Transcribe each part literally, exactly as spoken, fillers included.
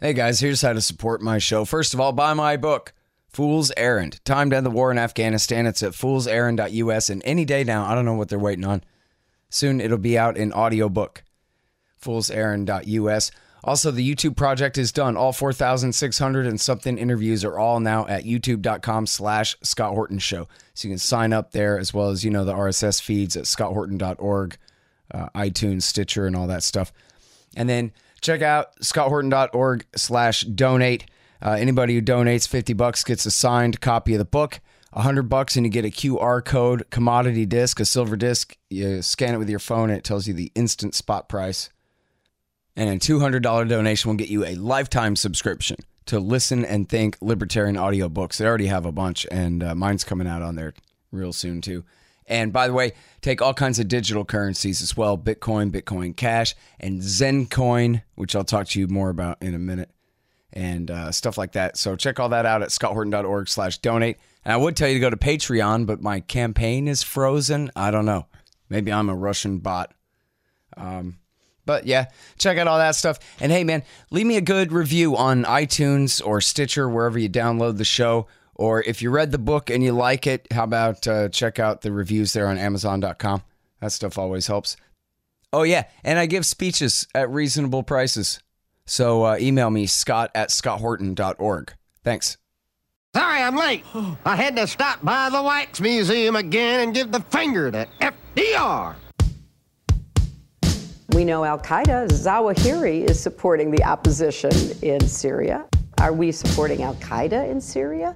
Hey guys, here's how to support my show. First of all, buy my book, Fool's Errand. Time to End the War in Afghanistan. It's at fools errand dot U S, and any day now, I don't know what they're waiting on. Soon it'll be out in audiobook, fools errand dot U S. Also, the YouTube project is done. All four thousand six hundred and something interviews are all now at youtube.com slash Scott Horton Show. So you can sign up there, as well as, you know, the R S S feeds at scott horton dot org, uh, iTunes, Stitcher, and all that stuff. And then check out scott horton dot org slash donate. Uh, anybody who donates fifty bucks gets a signed copy of the book. one hundred bucks and you get a Q R code, commodity disc, a silver disc. You scan it with your phone and it tells you the instant spot price. And a two hundred dollars donation will get you a lifetime subscription to Listen and Think Libertarian audiobooks. They already have a bunch, and uh, mine's coming out on there real soon too. And by the way, take all kinds of digital currencies as well. Bitcoin, Bitcoin Cash, and Zencoin, which I'll talk to you more about in a minute, and uh, stuff like that. So check all that out at scott horton dot org slash donate. And I would tell you to go to Patreon, but my campaign is frozen. I don't know. Maybe I'm a Russian bot. Um, but yeah, check out all that stuff. And hey, man, leave me a good review on iTunes or Stitcher, wherever you download the show. Or if you read the book and you like it, how about uh, check out the reviews there on amazon dot com. That stuff always helps. Oh, yeah, and I give speeches at reasonable prices. So uh, email me, scott at scott horton dot org. Thanks. Sorry I'm late. I had to stop by the Wax Museum again and give the finger to F D R. We know Al-Qaeda, Zawahiri, is supporting the opposition in Syria. Are we supporting Al-Qaeda in Syria?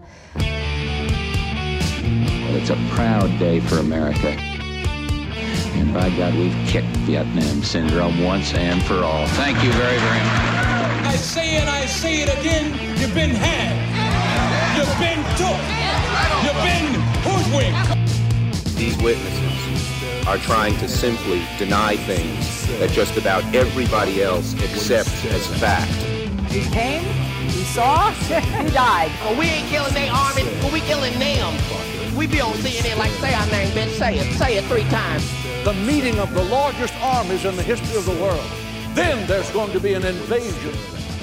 Well, it's a proud day for America. And by God, we've kicked Vietnam syndrome once and for all. Thank you very, very much. I say it, I say it again, you've been had. You've been took. You've been hoodwinked. These witnesses are trying to simply deny things that just about everybody else accepts as fact. He came, he saw, he died. Well, we ain't killing their army, but we killing them. We be on C N N like, say our name, bitch, say it. Say it three times. The meeting of the largest armies in the history of the world. Then there's going to be an invasion.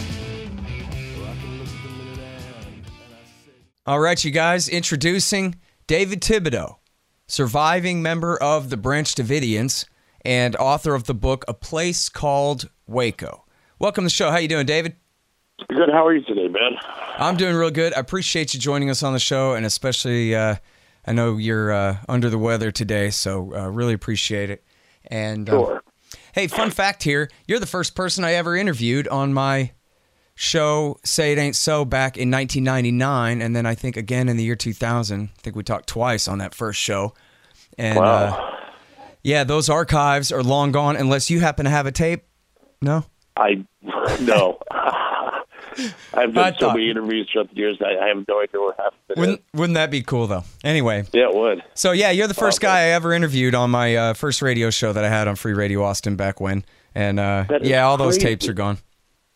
All right, you guys, introducing David Thibodeau, surviving member of the Branch Davidians and author of the book A Place Called Waco. Welcome to the show. How you doing, David? Good. How are you today, man? I'm doing real good. I appreciate you joining us on the show, and especially uh, I know you're uh, under the weather today, so uh, really appreciate it. And uh, Sure. Hey, fun fact here, you're the first person I ever interviewed on my show, Say It Ain't So, back in nineteen ninety-nine, and then I think again in the year two thousand. I think we talked twice on that first show. And Wow. uh, yeah, those archives are long gone unless you happen to have a tape. No? I no. I've done I so thought- many interviews throughout the years. I, I have no idea what happened. Wouldn't, wouldn't that be cool, though? Anyway. Yeah, it would. So, yeah, you're the first Okay. guy I ever interviewed on my uh, first radio show that I had on Free Radio Austin back when. And, uh, That is yeah, all those crazy. tapes are gone.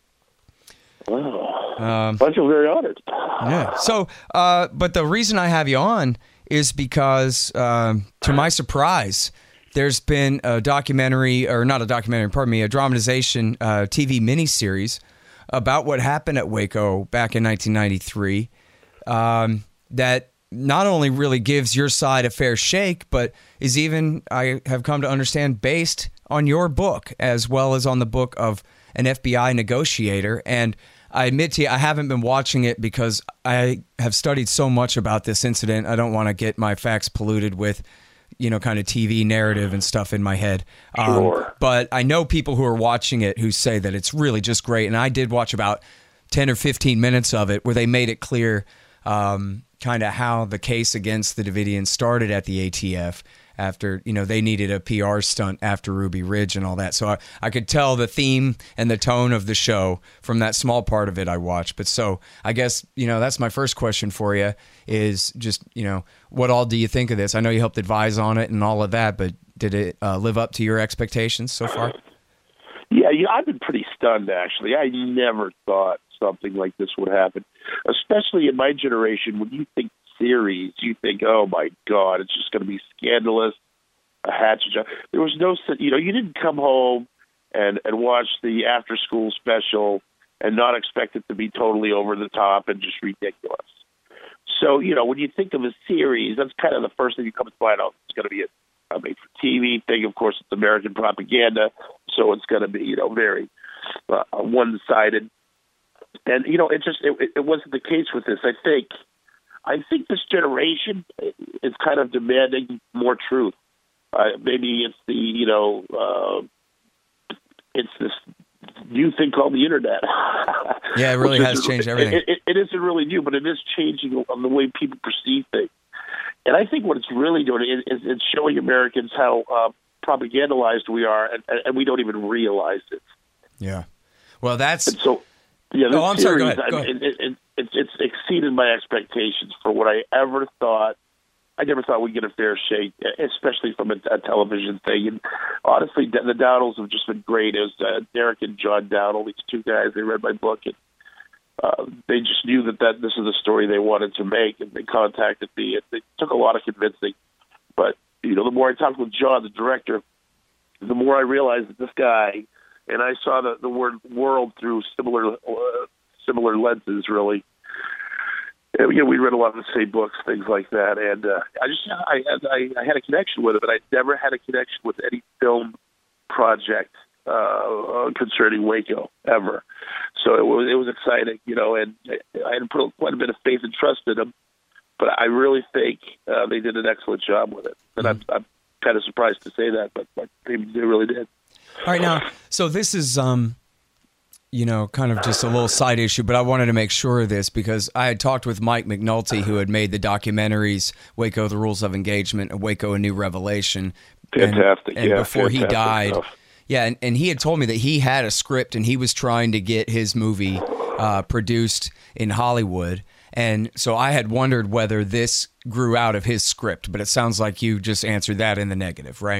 Wow. Um, I feel very honored. Yeah. So, uh, but the reason I have you on is because, um, to my surprise, there's been a documentary, or not a documentary, pardon me, a dramatization uh, T V miniseries about what happened at Waco back in nineteen ninety-three um, that not only really gives your side a fair shake, but is even, I have come to understand, based on your book, as well as on the book of an F B I negotiator. And I admit to you, I haven't been watching it because I have studied so much about this incident. I don't want to get my facts polluted with, you know, kind of T V narrative and stuff in my head. Um, Sure. But I know people who are watching it who say that it's really just great. And I did watch about ten or fifteen minutes of it where they made it clear um, kind of how the case against the Davidians started at the A T F after, you know, they needed a P R stunt after Ruby Ridge and all that. So I, I could tell the theme and the tone of the show from that small part of it I watched. But so I guess, you know, that's my first question for you is just, you know, what all do you think of this? I know you helped advise on it and all of that, but did it uh, live up to your expectations so far? Yeah, yeah, I've been pretty stunned, actually. I never thought something like this would happen, especially in my generation. When you think series, you think, oh, my God, it's just going to be scandalous, a hatchet job. There was no, you know, you didn't come home and, and watch the after-school special and not expect it to be totally over the top and just ridiculous. So, you know, when you think of a series, that's kind of the first thing you come to find out. It's going to be a, a made-for-T V thing. Of course, it's American propaganda, so it's going to be, you know, very uh, one-sided. And, you know, it just it, it wasn't the case with this. I think I think this generation is kind of demanding more truth. Uh, maybe it's the, you know, uh, it's this new thing called the internet. Yeah, it really has changed everything. It, it, it isn't really new, but it is changing on the way people perceive things. And I think what it's really doing is, is it's showing Americans how uh, propagandalized we are, and, and we don't even realize it. Yeah. Well, that's... And so, yeah, oh, I'm series, sorry, go ahead. Go I, ahead. It, it, it, it's exceeded my expectations for what I ever thought. I never thought we'd get a fair shake, especially from a, a television thing. And honestly, the Dowdles have just been great. It was uh, Derek and John Dowdle, these two guys. They read my book, and uh, they just knew that, that this is the story they wanted to make, and they contacted me. And it took a lot of convincing. But, you know, the more I talked with John, the director, the more I realized that this guy, and I saw the, the word world through similar uh, similar lenses, really. And, you know, we read a lot of the same books, things like that, and uh, I just I, I I had a connection with him, and I never had a connection with any film project uh, concerning Waco ever. So it was it was exciting, you know, and I had put quite a bit of faith and trust in him, but I really think uh, they did an excellent job with it, and mm-hmm. I'm, I'm kind of surprised to say that, but, but they, they really did. All right, now, so this is, um, you know, kind of just a little side issue, but I wanted to make sure of this because I had talked with Mike McNulty, who had made the documentaries Waco, The Rules of Engagement, and Waco, A New Revelation. Fantastic, and, and yeah. before fantastic he died, stuff. yeah, and, and he had told me that he had a script and he was trying to get his movie uh, produced in Hollywood. And so I had wondered whether this grew out of his script, but it sounds like you just answered that in the negative, right?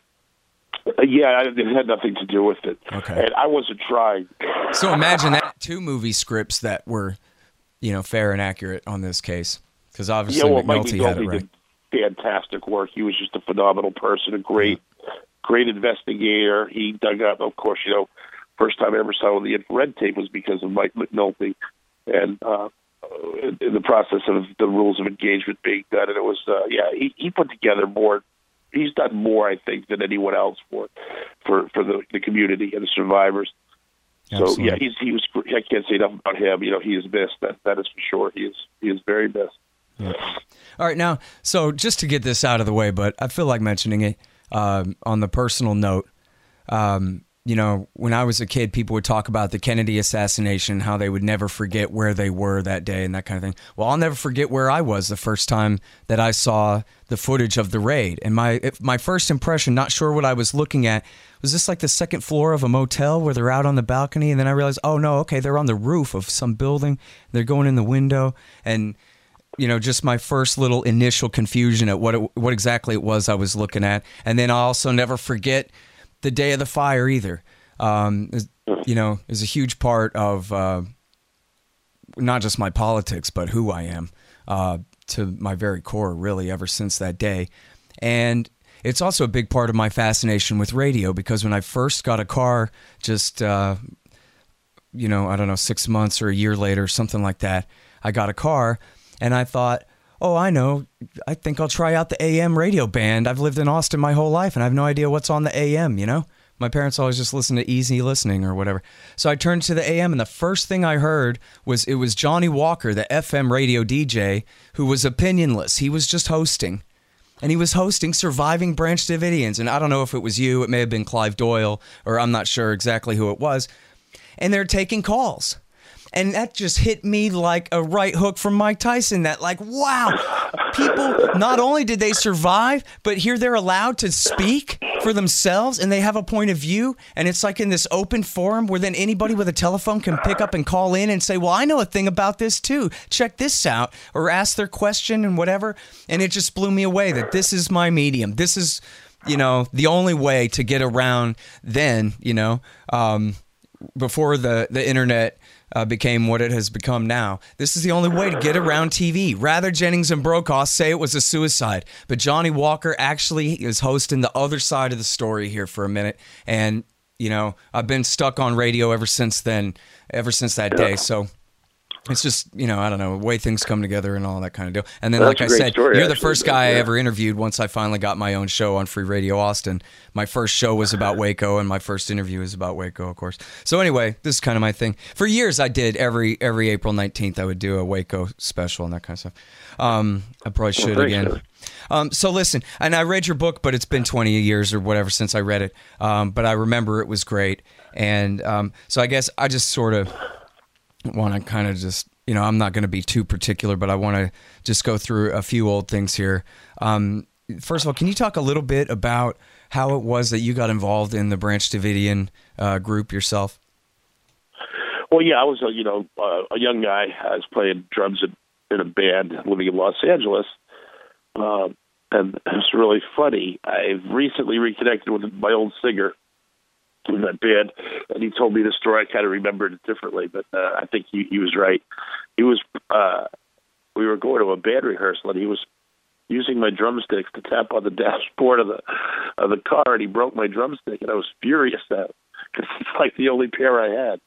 Uh, yeah, it had nothing to do with it. Okay. And I wasn't trying. So imagine that, two movie scripts that were, you know, fair and accurate on this case. Because obviously yeah, well, McNulty, McNulty had it right. did fantastic work. He was just a phenomenal person, a great, great investigator. He dug up, of course, you know, first time I ever saw the infrared tape was because of Mike McNulty. And uh, in the process of the rules of engagement being done, and it was, uh, yeah, he, he put together more. He's done more, I think, than anyone else for for, for the, the community and the survivors. Absolutely. So yeah, he's he was. I can't say enough about him. You know, he is missed. That that is for sure. He is he is very missed. Yeah. All right, now, so just to get this out of the way, but I feel like mentioning it um, on the personal note. Um, you know, when I was a kid, people would talk about the Kennedy assassination, how they would never forget where they were that day and that kind of thing. Well, I'll never forget where I was the first time that I saw the footage of the raid. And my my first impression, not sure what I was looking at, was this like the second floor of a motel where they're out on the balcony? And then I realized, oh, no, okay, they're on the roof of some building. They're going in the window. And, you know, just my first little initial confusion at what it, what exactly it was I was looking at. And then I'll also never forget the day of the fire either. Um, you know, is a huge part of uh, not just my politics, but who I am uh, to my very core, really, ever since that day. And it's also a big part of my fascination with radio because when I first got a car, just, uh, you know, I don't know, six months or a year later, something like that, I got a car and I thought, oh, I know. I think I'll try out the A M radio band. I've lived in Austin my whole life, and I have no idea what's on the A M, you know? My parents always just listen to easy listening or whatever. So I turned to the A M, and the first thing I heard was it was Johnny Walker, the F M radio D J, who was opinionless. He was just hosting. And he was hosting Surviving Branch Davidians. And I don't know if it was you. It may have been Clive Doyle, or I'm not sure exactly who it was. And they're taking calls. And that just hit me like a right hook from Mike Tyson. That like, wow, people, not only did they survive, but here they're allowed to speak for themselves and they have a point of view. And it's like in this open forum where then anybody with a telephone can pick up and call in and say, well, I know a thing about this too. Check this out, or ask their question and whatever. And it just blew me away that this is my medium. This is, you know, the only way to get around then, you know, um, before the, the internet Uh, became what it has become now. This is the only way to get around T V. Rather, Jennings and Brokaw say it was a suicide, but Johnny Walker actually is hosting the other side of the story here for a minute, and you know, I've been stuck on radio ever since then, ever since that day. So it's just, you know, I don't know, the way things come together and all that kind of deal. And then, Well, like I that's a great said, story, you're the actually, first but, guy I yeah. ever interviewed once I finally got my own show on Free Radio Austin. My first show was about Waco, and my first interview was about Waco, of course. So anyway, this is kind of my thing. For years, I did every every April nineteenth, I would do a Waco special and that kind of stuff. Um, I probably should thanks, again. man. Um, so listen, and I read your book, but it's been twenty years or whatever since I read it. Um, but I remember it was great. And um, so I guess I just sort of want to kind of just, you know, I'm not going to be too particular, but I want to just go through a few old things here. Um, first of all, can you talk a little bit about how it was that you got involved in the Branch Davidian uh, group yourself? Well, yeah, I was, a, you know, uh, a young guy. I was playing drums in, in a band living in Los Angeles. Um, and it was really funny. I've recently reconnected with my old singer in that band, and he told me the story. I kind of remembered it differently, but uh, I think he, he was right. He was, uh, we were going to a band rehearsal, and he was using my drumsticks to tap on the dashboard of the of the car, and he broke my drumstick, and I was furious at him because it's like the only pair I had.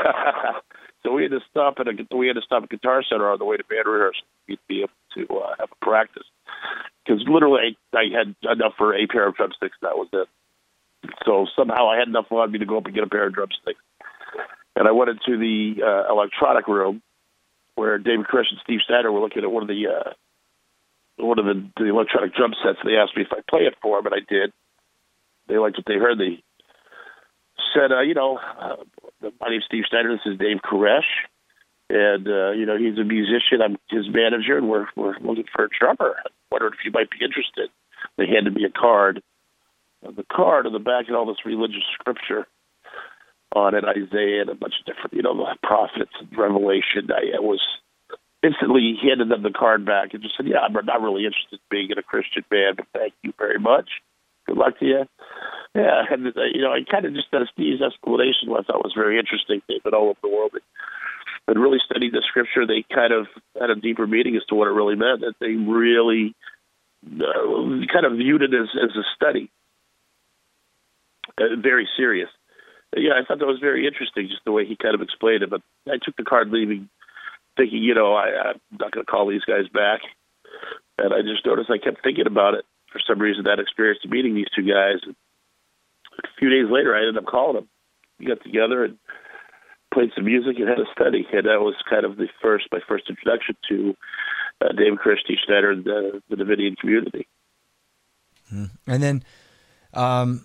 So we had to stop at a we had to stop at Guitar Center on the way to band rehearsal. We'd be able to uh, have a practice because literally I, I had enough for a pair of drumsticks. That was it. So somehow I had enough on me to go up and get a pair of drumsticks, and I went into the uh, electronic room where David Koresh and Steve Snyder were looking at one of the uh, one of the, the electronic drum sets. They asked me if I'd play it for them, and I did. They liked what they heard. They said, uh, you know, uh, my name's Steve Snyder. This is Dave Koresh. And, uh, you know, he's a musician. I'm his manager, and we're we're looking for a drummer. I wondered if you might be interested. They handed me a card. Uh, the card on the back had all this religious scripture on it, Isaiah and a bunch of different, you know, the prophets and Revelation. I, I was instantly handed them the card back and just said, yeah, I'm not really interested in being in a Christian band, but thank you very much. Good luck to you. Yeah, and, uh, you know, I kind of just had Steve's explanation, what I thought was very interesting. They've been all over the world. But really studied the scripture. They kind of had a deeper meaning as to what it really meant, that they really uh, kind of viewed it as, as a study, uh, very serious. Yeah, I thought that was very interesting, just the way he kind of explained it. But I took the card leaving, thinking, you know, I, I'm not going to call these guys back. And I just noticed I kept thinking about it. For some reason, that experience of meeting these two guys. And a few days later, I ended up calling them. We got together and played some music and had a study. And that was kind of the first, my first introduction to uh, David Koresh, Steve Snyder, and the, the Davidian community. And then, um,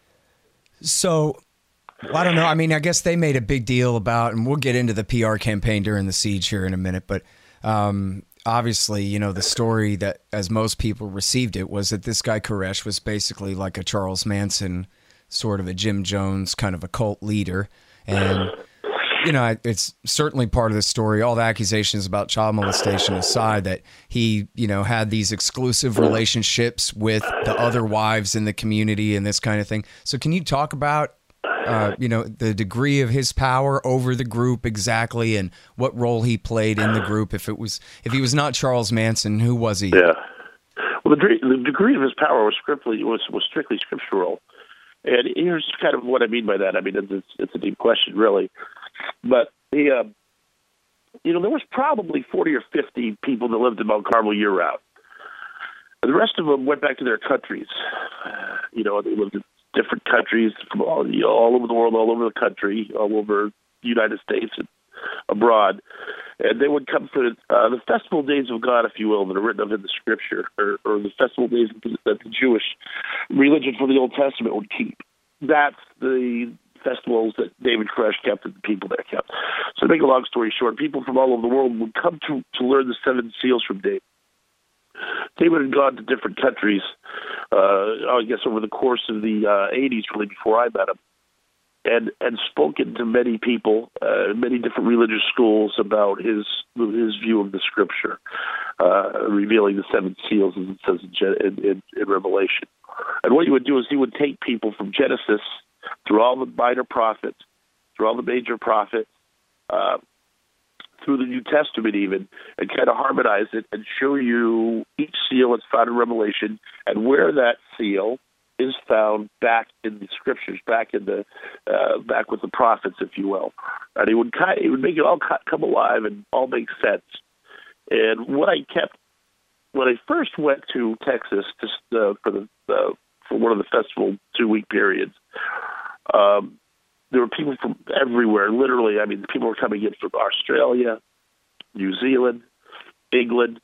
so... Well, I don't know. I mean, I guess they made a big deal about, and we'll get into the P R campaign during the siege here in a minute, but um, obviously, you know, the story that, as most people received it, was that this guy Koresh was basically like a Charles Manson, sort of a Jim Jones kind of a cult leader. And, you know, it's certainly part of the story, all the accusations about child molestation aside, that he, you know, had these exclusive relationships with the other wives in the community and this kind of thing. So can you talk about Uh, you know, the degree of his power over the group exactly, and what role he played in the group? If it was, if he was not Charles Manson, who was he? Yeah. Well, the degree, the degree of his power was strictly was, was strictly scriptural, and here's kind of what I mean by that. I mean, it's it's a deep question, really, but he, uh, you know, there was probably forty or fifty people that lived in Mount Carmel year round. The rest of them went back to their countries. You know, they lived in different countries from all, you know, all over the world, all over the country, all over the United States and abroad. And they would come for uh, the festival days of God, if you will, that are written of in the scripture, or, or the festival days that the Jewish religion for the Old Testament would keep. That's the festivals that David Koresh kept and the people there kept. So to make a long story short, people from all over the world would come to, to learn the seven seals from David. David had gone to different countries, uh, I guess, over the course of the uh, eighties, really, before I met him, and and spoken to many people, uh, many different religious schools about his his view of the Scripture, uh, revealing the seven seals, as it says in, in, in Revelation. And what he would do is he would take people from Genesis through all the minor prophets, through all the major prophets, uh, through the New Testament even, and kind of harmonize it and show you each seal that's found in Revelation and where that seal is found back in the scriptures, back in the uh, back with the prophets, if you will, and he would kind, he would make it all come alive and all make sense. And what I kept when I first went to Texas just uh, for the uh, for one of the festival two week periods, um, there were people from everywhere. Literally, I mean, people were coming in from Australia, New Zealand, England.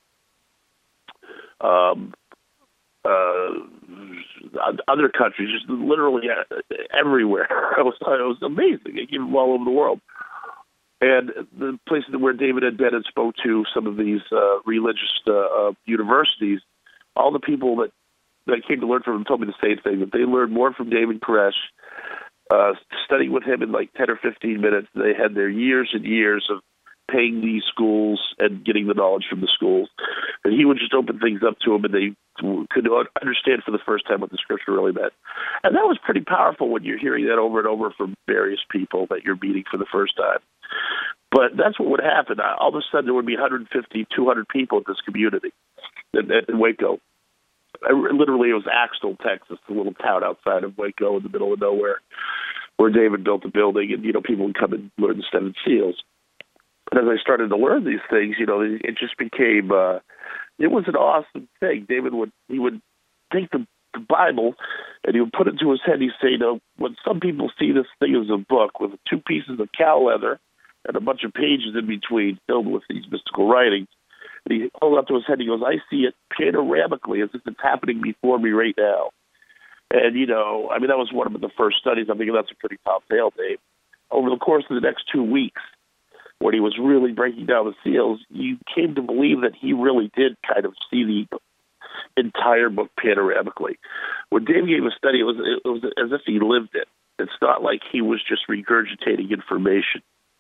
Um, Uh, other countries, just literally everywhere. It was, it was amazing. It came from all over the world. And the places where David had been and spoke to some of these uh, religious uh, uh, universities, all the people that, that came to learn from him told me the same thing, that they learned more from David Koresh, uh, studying with him in like ten or fifteen minutes. They had their years and years of paying these schools and getting the knowledge from the schools. And he would just open things up to them, and they could understand for the first time what the scripture really meant. And that was pretty powerful when you're hearing that over and over from various people that you're meeting for the first time. But that's what would happen. All of a sudden, there would be one hundred fifty, two hundred people in this community in, in Waco. I, literally, it was Axtell, Texas, a little town outside of Waco in the middle of nowhere, where David built a building, and, you know, people would come and learn the seven seals. And as I started to learn these things, you know, it just became, uh, it was an awesome thing. David would, he would take the, the Bible and he would put it to his head. He'd say, you know, when some people see this thing as a book with two pieces of cow leather and a bunch of pages in between filled with these mystical writings, and he held it up to his head, he goes, I see it panoramically as if it's happening before me right now. And, you know, I mean, that was one of the first studies. I'm thinking that's a pretty top tale, Dave. Over the course of the next two weeks, when he was really breaking down the seals, you came to believe that he really did kind of see the entire book panoramically. When Dave gave a study, it was, it was as if he lived it. It's not like he was just regurgitating information.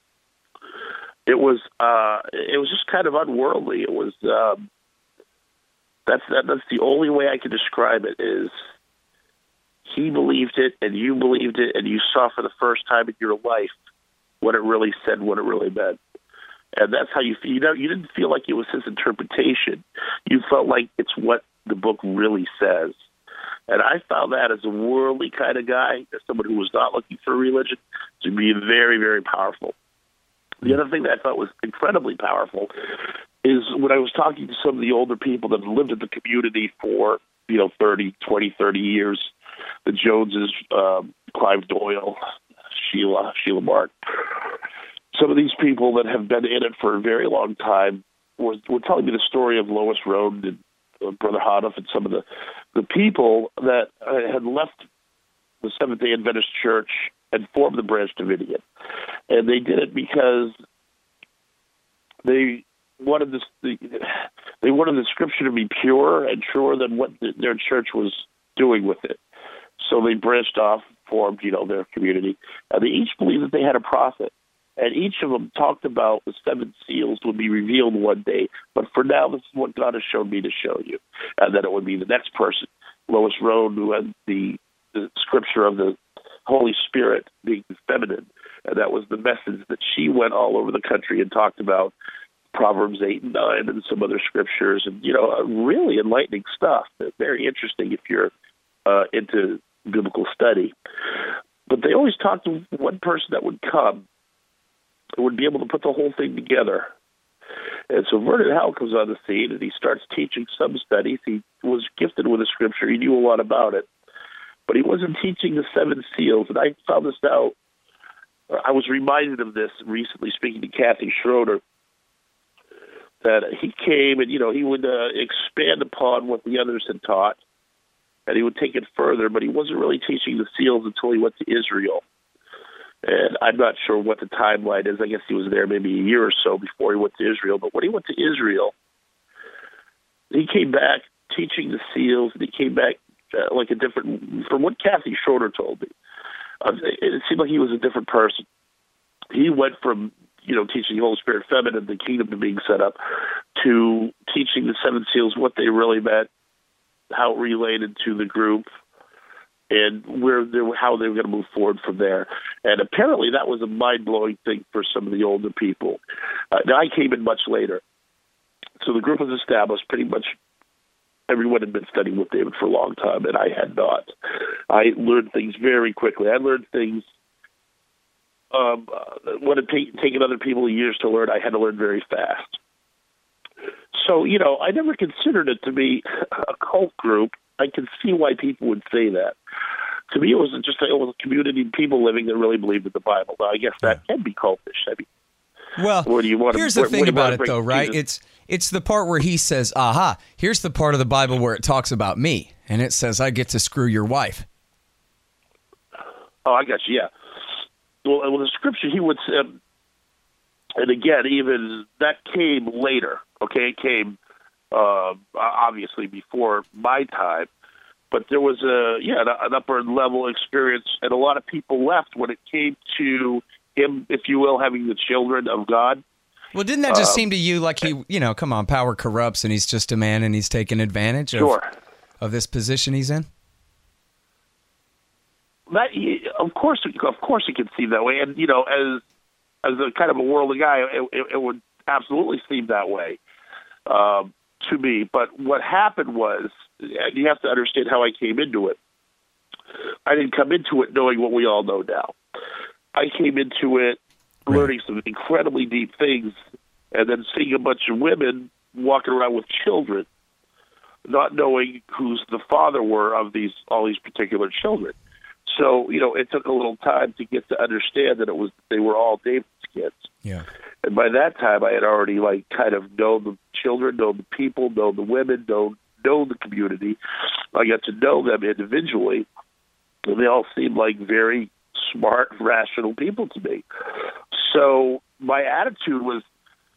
It was uh, it was just kind of unworldly. It was um, that's that, that's the only way I can describe it. Is he believed it, and you believed it, and you saw for the first time in your life what it really said, what it really meant. And that's how you feel. You know, you didn't feel like it was his interpretation. You felt like it's what the book really says. And I found that as a worldly kind of guy, as someone who was not looking for religion, to be very, very powerful. The other thing that I thought was incredibly powerful is when I was talking to some of the older people that had lived in the community for, you know, thirty, twenty, thirty years, the Joneses, um, Clive Doyle, Sheila, Sheila Mark. Some of these people that have been in it for a very long time were, were telling me the story of Lois Roden and uh, Brother Hanoff and some of the, the people that uh, had left the Seventh-day Adventist Church and formed the Branch Davidian. And they did it because they wanted this, the, they wanted the scripture to be pure and truer than what the, their church was doing with it. So they branched off, formed, you know, their community. And they each believed that they had a prophet. And each of them talked about the seven seals would be revealed one day. But for now, this is what God has shown me to show you. And then it would be the next person, Lois Roden, who had the, the scripture of the Holy Spirit being feminine. And that was the message that she went all over the country and talked about, Proverbs eight and nine and some other scriptures. And, you know, really enlightening stuff. Very interesting if you're uh, into biblical study. But they always talked to one person that would come and would be able to put the whole thing together. And so Vernon Howell comes on the scene, and he starts teaching some studies. He was gifted with a scripture. He knew a lot about it. But he wasn't teaching the seven seals. And I found this out. I was reminded of this recently speaking to Kathy Schroeder, that he came and, you know, he would uh, expand upon what the others had taught, and he would take it further, but he wasn't really teaching the seals until he went to Israel. And I'm not sure what the timeline is. I guess he was there maybe a year or so before he went to Israel. But when he went to Israel, he came back teaching the seals, and he came back uh, like a different, from what Kathy Schroeder told me, uh, it seemed like he was a different person. He went from, you know, teaching the Holy Spirit feminine, the kingdom being set up, to teaching the seven seals, what they really meant, how it related to the group, and where they were, how they were going to move forward from there. And apparently that was a mind-blowing thing for some of the older people. Uh, now, I came in much later. So the group was established pretty much everyone had been studying with David for a long time, and I had not. I learned things very quickly. I learned things um, uh, what had ta- taken other people years to learn. I had to learn very fast. So, you know, I never considered it to be a cult group. I can see why people would say that. To me, it was just a, it was a community of people living that really believed in the Bible. Now, I guess that can be cultish. I mean, well, where do you want here's to, the thing about it, though, right? Jesus? It's it's the part where he says, aha, here's the part of the Bible where it talks about me, and it says I get to screw your wife. Oh, I got you, yeah. Well, well the scripture, he would say, um, and again, even that came later, okay? It came, uh, obviously, before my time. But there was a yeah an upper level experience, and a lot of people left when it came to him, if you will, having the children of God. Well, didn't that just um, seem to you like he, you know, come on, power corrupts, and he's just a man, and he's taking advantage sure. of of this position he's in? That of course, of course, it could seem that way, and you know, as as a kind of a worldly guy, it, it, it would absolutely seem that way um, to me. But what happened was, and you have to understand how I came into it. I didn't come into it knowing what we all know now. I came into it right. learning some incredibly deep things, and then seeing a bunch of women walking around with children, not knowing who's the father were of these all these particular children. So, you know, it took a little time to get to understand that it was they were all David's kids. Yeah. And by that time, I had already, like, kind of known the children, known the people, known the women, known, known the community. I got to know them individually, and they all seemed like very smart, rational people to me. So my attitude was,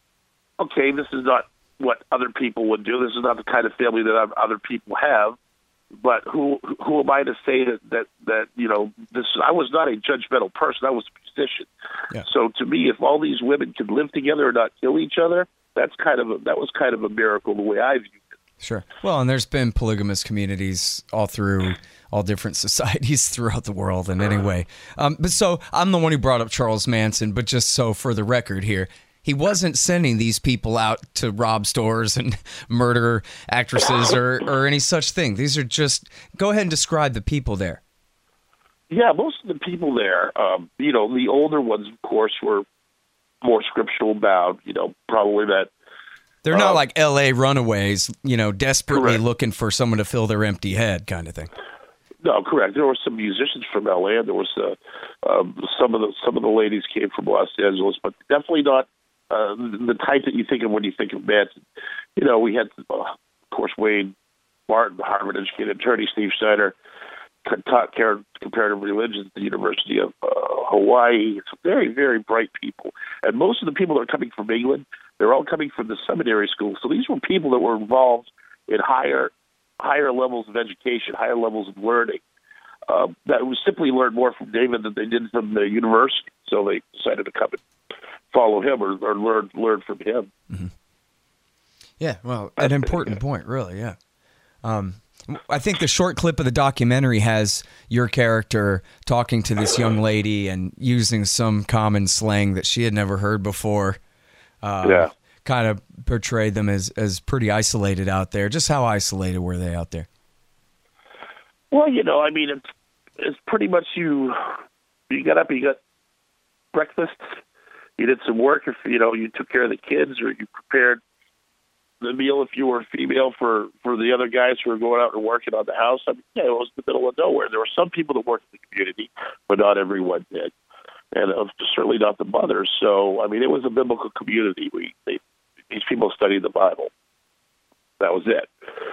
okay, this is not what other people would do. This is not the kind of family that other people have. But who who am I to say that, that, that you know, this? I was not a judgmental person. I was a musician. Yeah. So to me, if all these women could live together and not kill each other, that's kind of a, that was kind of a miracle the way I viewed it. Sure. Well, and there's been polygamous communities all through all different societies throughout the world. And anyway, um, but so I'm the one who brought up Charles Manson. But just so for the record here, he wasn't sending these people out to rob stores and murder actresses or, or any such thing. These are just, go ahead and describe the people there. Yeah, most of the people there, um, you know, the older ones, of course, were more scriptural bound, you know, probably that. They're not um, like L A runaways, you know, desperately correct. looking for someone to fill their empty head kind of thing. No, correct. There were some musicians from L A. There was uh, um, some of the some of the ladies came from Los Angeles, but definitely not Uh, the type that you think of when you think of Manson. You know, we had, uh, of course, Wayne Martin, the Harvard-educated attorney, Steve Schneider, taught comparative religions at the University of uh, Hawaii. It's very, very bright people. And most of the people that are coming from England, they're all coming from the seminary school. So these were people that were involved in higher higher levels of education, higher levels of learning, uh, that would simply learn more from David than they did from the university. So they decided to come and follow him or, or learn learn from him. Mm-hmm. Yeah, well, an important point, really, yeah. Um, I think the short clip of the documentary has your character talking to this young lady and using some common slang that she had never heard before. Uh, yeah. Kind of portrayed them as, as pretty isolated out there. Just how isolated were they out there? Well, you know, I mean, it's, it's pretty much you, you got up, you got breakfast, you did some work, if you know, you took care of the kids, or you prepared the meal if you were female for, for the other guys who were going out and working on the house. I mean, yeah, it was in the middle of nowhere. There were some people that worked in the community, but not everyone did, and it was certainly not the mothers. So, I mean, it was a biblical community. We they, these people studied the Bible. That was it.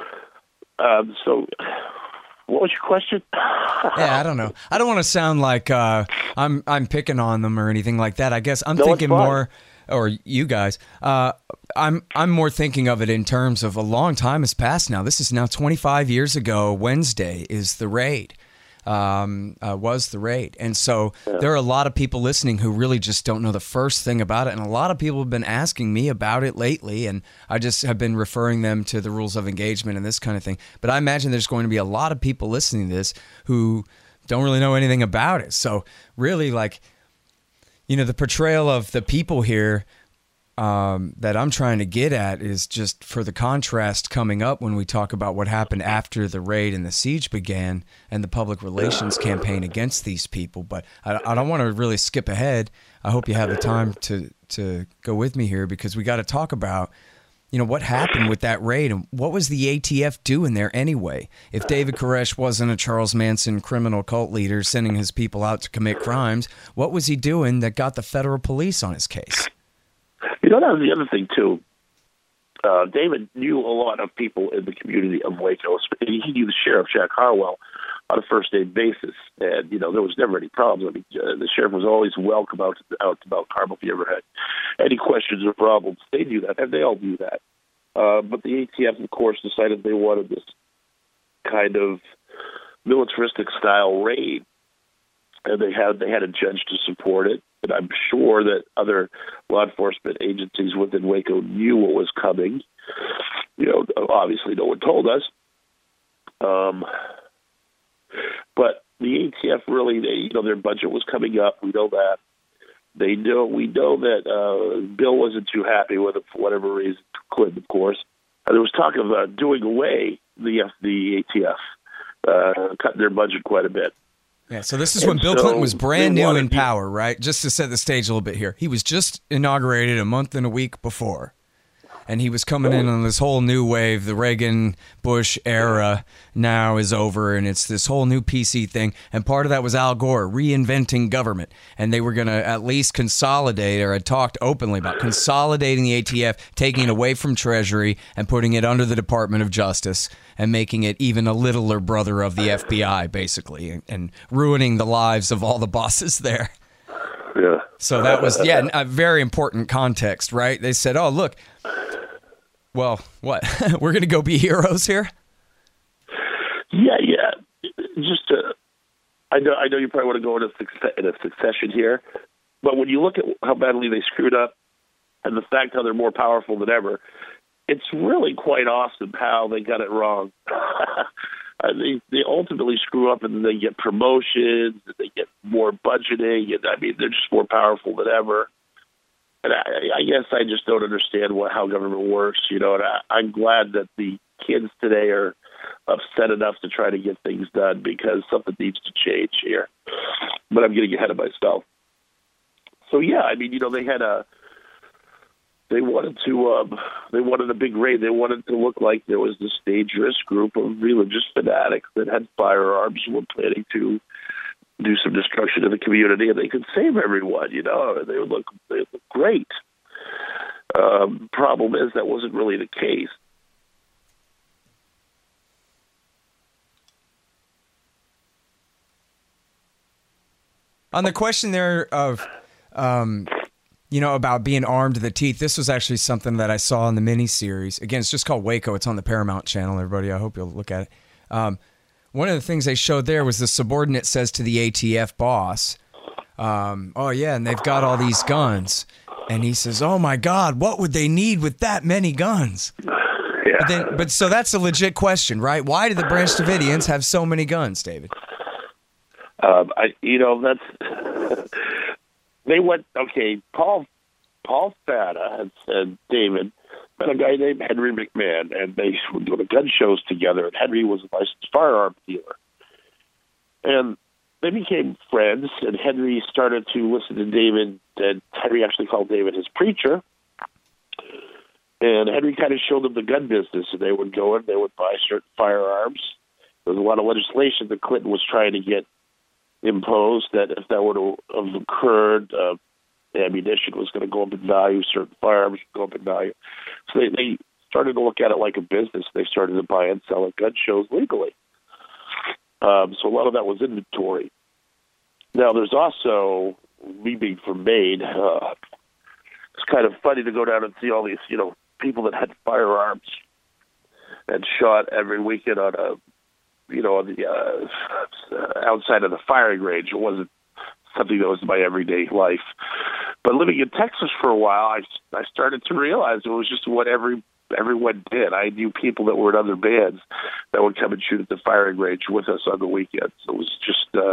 Um, so. What was your question? Yeah, I don't know. I don't want to sound like uh, I'm I'm picking on them or anything like that. I guess I'm no, thinking more, or you guys. Uh, I'm I'm more thinking of it in terms of a long time has passed now. This is now twenty-five years ago. Wednesday is the raid. Um, uh, was the raid, and so yeah. There are a lot of people listening who really just don't know the first thing about it, and a lot of people have been asking me about it lately, and I just have been referring them to the rules of engagement and this kind of thing. But I imagine there's going to be a lot of people listening to this who don't really know anything about it. So really, like, you know, the portrayal of the people here um, that I'm trying to get at is just for the contrast coming up when we talk about what happened after the raid and the siege began and the public relations campaign against these people. But I, I don't want to really skip ahead. I hope you have the time to, to go with me here, because we got to talk about, you know, what happened with that raid and what was the A T F doing there anyway? If David Koresh wasn't a Charles Manson criminal cult leader sending his people out to commit crimes, what was he doing that got the federal police on his case? You know, that was the other thing, too. Uh, David knew a lot of people in the community of Waco. He knew the sheriff, Jack Harwell, on a first-name basis. And, you know, there was never any problems. I mean, uh, the sheriff was always welcome out to, out to Mount Carmel if he ever had any questions or problems. They knew that, and they all knew that. Uh, but the A T F, of course, decided they wanted this kind of militaristic-style raid, and they had they had a judge to support it. And I'm sure that other law enforcement agencies within Waco knew what was coming. You know, obviously no one told us. Um, but the A T F really, they, you know, their budget was coming up. We know that. They know we know that uh, Bill wasn't too happy with it for whatever reason. Clinton, of course. And there was talk of uh, doing away the the A T F, uh, cutting their budget quite a bit. Yeah, so this is and when Bill so Clinton was brand new in to, power, right? Just to set the stage a little bit here. He was just inaugurated a month and a week before. And he was coming in on this whole new wave. The Reagan-Bush era now is over, and it's this whole new P C thing. And part of that was Al Gore reinventing government. And they were going to at least consolidate, or had talked openly about consolidating the A T F, taking it away from Treasury and putting it under the Department of Justice and making it even a littler brother of the F B I, basically, and, and ruining the lives of all the bosses there. Yeah. So that was, yeah, a very important context, right? They said, oh, look, well, what? We're going to go be heroes here? Yeah, yeah. Just, uh, I know, I know you probably want to go in a, success, in a succession here, but when you look at how badly they screwed up and the fact how they're more powerful than ever, it's really quite awesome how they got it wrong. they they ultimately screw up, and then they get promotions, and they get more budgeting, and I mean they're just more powerful than ever. And I, I guess I just don't understand what how government works, you know. And I, I'm glad that the kids today are upset enough to try to get things done, because something needs to change here. But I'm getting ahead of myself. So yeah, I mean, you know, they had a. They wanted to. Um, they wanted a big raid. They wanted to look like there was this dangerous group of religious fanatics that had firearms and were planning to do some destruction to the community, and they could save everyone. You know, they would look. They would look great. Um, problem is that wasn't really the case. On the question there of. Um, You know, about being armed to the teeth. This was actually something that I saw in the miniseries. Again, it's just called Waco. It's on the Paramount channel, everybody. I hope you'll look at it. Um, one of the things they showed there was the subordinate says to the A T F boss, um, oh, yeah, and they've got all these guns. And he says, oh, my God, what would they need with that many guns? Yeah. But, then, but so that's a legit question, right? Why do the Branch Davidians have so many guns, David? Um, I, you know, that's... They went, okay, Paul Paul Fata and, and David met a guy named Henry McMahon, and they would go to gun shows together, and Henry was a licensed firearm dealer. And they became friends, and Henry started to listen to David, and Henry actually called David his preacher. And Henry kind of showed them the gun business, and they would go in, they would buy certain firearms. There was a lot of legislation that Clinton was trying to get imposed, that if that would have occurred, uh, ammunition was going to go up in value, certain firearms would go up in value. So they, they started to look at it like a business. They started to buy and sell at gun shows legally. Um, so a lot of that was inventory. Now, there's also, me being from Maine, uh, it's kind of funny to go down and see all these, you know, people that had firearms and shot every weekend on a you know, on the uh, outside of the firing range. It wasn't something that was my everyday life. But living in Texas for a while, I, I started to realize it was just what every everyone did. I knew people that were in other bands that would come and shoot at the firing range with us on the weekends. It was just uh,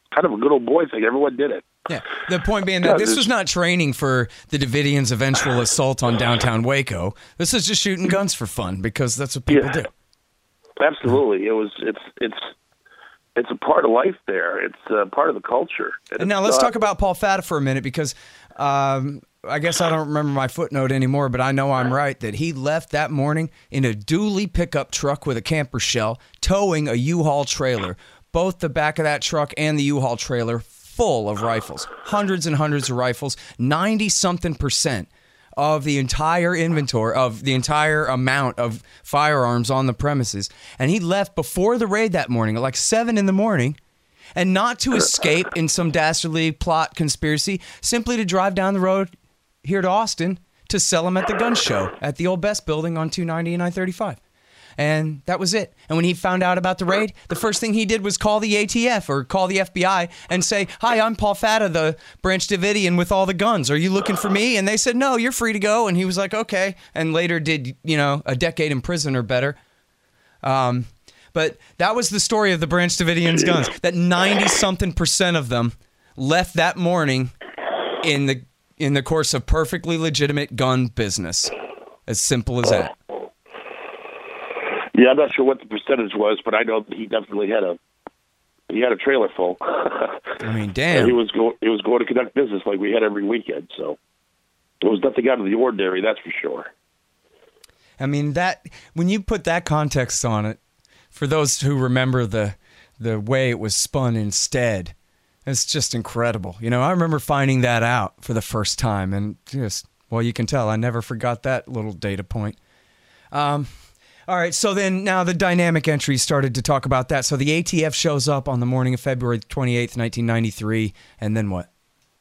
kind of a good old boy thing. Everyone did it. Yeah. The point being that this was not training for the Davidians' eventual assault on downtown Waco. This is just shooting guns for fun because that's what people Yeah. do. Absolutely. It was. It's. It's. It's a part of life there. It's a part of the culture. And now let's not, talk about Paul Fata for a minute because um, I guess I don't remember my footnote anymore, but I know I'm right that he left that morning in a dually pickup truck with a camper shell towing a U-Haul trailer. Both the back of that truck and the U-Haul trailer full of rifles, hundreds and hundreds of rifles, ninety-something percent of the entire inventory, of the entire amount of firearms on the premises. And he left before the raid that morning at like seven in the morning, and not to escape in some dastardly plot conspiracy, simply to drive down the road here to Austin to sell them at the gun show at the old Best building on two ninety and I thirty-five. And that was it. And when he found out about the raid, the first thing he did was call the A T F or call the F B I and say, "Hi, I'm Paul Fata, the Branch Davidian with all the guns. Are you looking for me?" And they said, "No, you're free to go." And he was like, "Okay." And later did, you know, a decade in prison or better. Um, but that was the story of the Branch Davidians' guns. That ninety-something percent of them left that morning in the in the course of perfectly legitimate gun business. As simple as that. Yeah, I'm not sure what the percentage was, but I know that he definitely had a he had a trailer full. I mean, damn. And he was going he was going to conduct business like we had every weekend. So it was nothing out of the ordinary, that's for sure. I mean, that when you put that context on it, for those who remember the the way it was spun instead, it's just incredible. You know, I remember finding that out for the first time, and just, well, you can tell I never forgot that little data point. Um, all right, so then now the dynamic entry started to talk about that. So the A T F shows up on the morning of February twenty-eighth, nineteen ninety-three, and then what?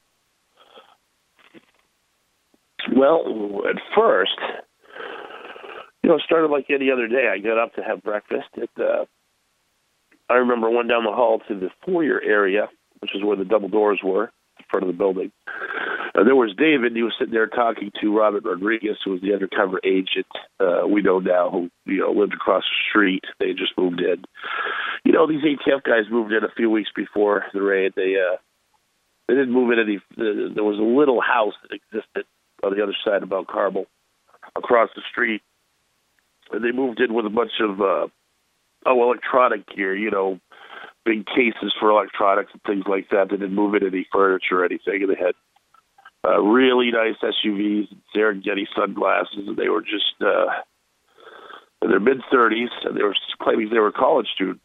Well, at first, you know, it started like any other day. I got up to have breakfast. At, uh, I remember I went down the hall to the foyer area, which is where the double doors were, in front of the building. Uh, there was David. He was sitting there talking to Robert Rodriguez, who was the undercover agent uh, we know now, who you know lived across the street. They just moved in. You know, these A T F guys moved in a few weeks before the raid. They uh, they didn't move in any. Uh, there was a little house that existed on the other side of Mount Carmel, across the street, and they moved in with a bunch of uh, oh electronic gear. You know, big cases for electronics and things like that. They didn't move in any furniture or anything, and they had uh, really nice S U Vs and Serengeti sunglasses, and they were just uh, in their mid-thirties, and they were claiming they were college students.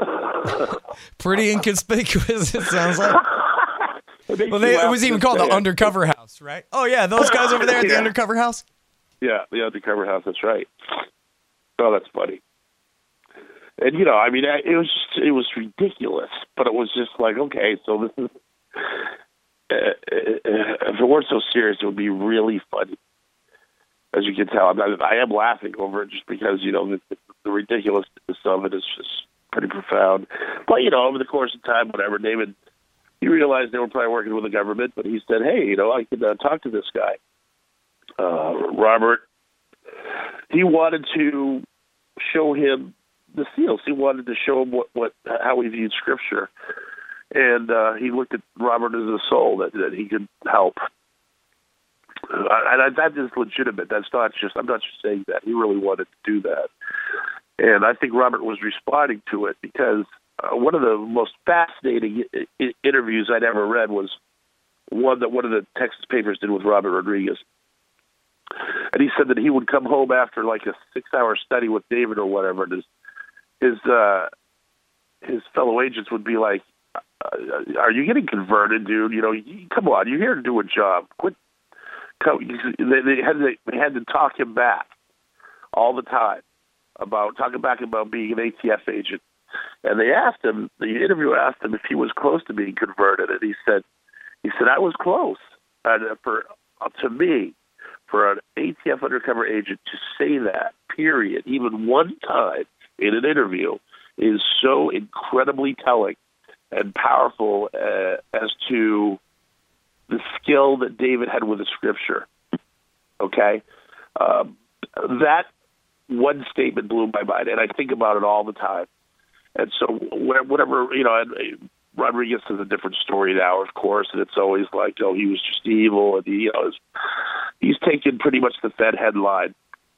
Pretty inconspicuous, it sounds like. Well, they, it was even called the undercover house, right? Oh, yeah, those guys over there at the yeah. undercover house? Yeah, the undercover house, that's right. Oh, that's funny. And, you know, I mean, it was just, it was ridiculous, but it was just like, okay, so this is, uh, if it weren't so serious, it would be really funny. As you can tell, I'm not, I am laughing over it just because, you know, the, the ridiculousness of it is just pretty profound. But, you know, over the course of time, whatever, David, he realized they were probably working with the government, but he said, hey, you know, I could uh, talk to this guy. Uh, Robert, he wanted to show him the seals. He wanted to show him what, what how he viewed Scripture. And uh, he looked at Robert as a soul that, that he could help. Uh, and that is legitimate. That's not just, I'm not just saying that. He really wanted to do that. And I think Robert was responding to it because uh, one of the most fascinating I- I- interviews I'd ever read was one that one of the Texas papers did with Robert Rodriguez. And he said that he would come home after like a six-hour study with David or whatever, and his his, uh, his fellow agents would be like, uh, "Are you getting converted, dude? You know, you, come on, you're here to do a job. Quit." Come. They, they had to, they had to talk him back all the time about talking back about being an A T F agent. And they asked him, the interviewer asked him if he was close to being converted, and he said, he said I was close. And for to me, for an A T F undercover agent to say that, period, even one time in an interview, is so incredibly telling and powerful uh, as to the skill that David had with the Scripture. Okay? Um, that one statement blew my mind, and I think about it all the time. And so whatever, you know, Rodriguez is a different story now, of course, and it's always like, oh, he was just evil, and he, you know, he's taken pretty much the Fed headline.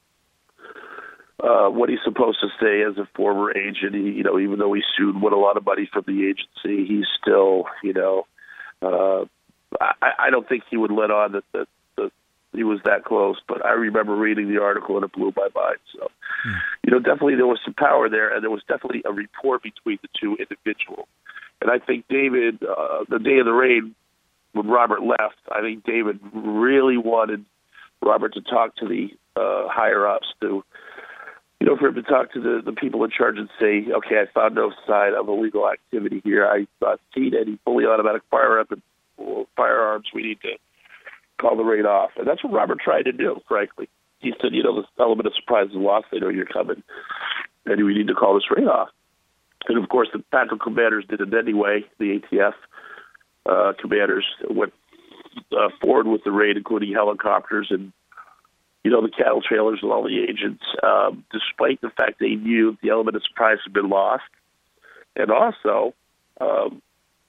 Uh, what he's supposed to say as a former agent, he, you know, even though he sued, won a lot of money from the agency, he's still, you know, uh, I, I don't think he would let on that, that, that he was that close. But I remember reading the article and it blew my mind. So, hmm. you know, definitely there was some power there, and there was definitely a rapport between the two individuals. And I think David, uh, the day of the raid, when Robert left, I think David really wanted Robert to talk to the uh, higher ups to. You know, for him to talk to the, the people in charge and say, okay, I found no sign of illegal activity here. I not seen any fully automatic firearm and firearms. We need to call the raid off. And that's what Robert tried to do, frankly. He said, you know, the element of surprise is lost. They know you're coming. And we need to call this raid off. And, of course, the tactical commanders did it anyway. The A T F uh, commanders went uh, forward with the raid, including helicopters and you know, the cattle trailers and all the agents, um, despite the fact they knew the element of surprise had been lost. And also, um,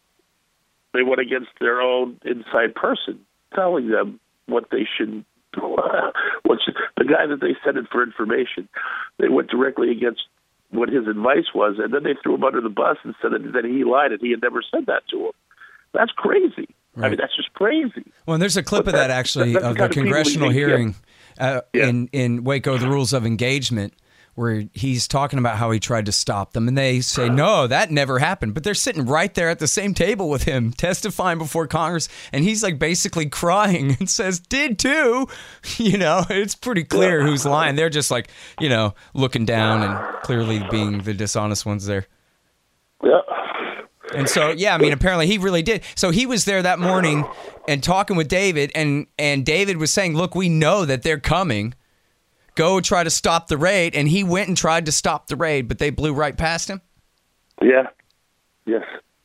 they went against their own inside person, telling them what they should do. what should, the guy that they sent in for information, they went directly against what his advice was, and then they threw him under the bus and said that, that he lied and he had never said that to him. That's crazy. Right. I mean, that's just crazy. Well, and there's a clip but of that, actually, of the, the congressional hearing uh, yeah. in, in Waco, the Rules of Engagement, where he's talking about how he tried to stop them. And they say, no, that never happened. But they're sitting right there at the same table with him, testifying before Congress. And he's like basically crying and says, did too. You know, it's pretty clear who's lying. They're just like, you know, looking down and clearly being the dishonest ones there. Yeah. And so, yeah, I mean, apparently he really did. So he was there that morning and talking with David, and, and David was saying, look, we know that they're coming. Go try to stop the raid. And he went and tried to stop the raid, but they blew right past him? Yeah. Yes.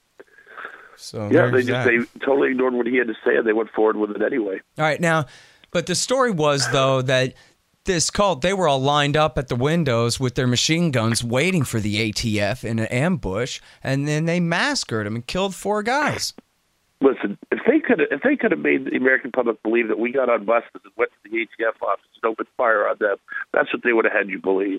So yeah, they just that. they totally ignored what he had to say, and they went forward with it anyway. All right, now, but the story was, though, that this cult, they were all lined up at the windows with their machine guns waiting for the A T F in an ambush, and then they massacred them and killed four guys. Listen, if they could if they could have made the American public believe that we got on buses and went to the A T F office and opened fire on them, that's what they would have had you believe.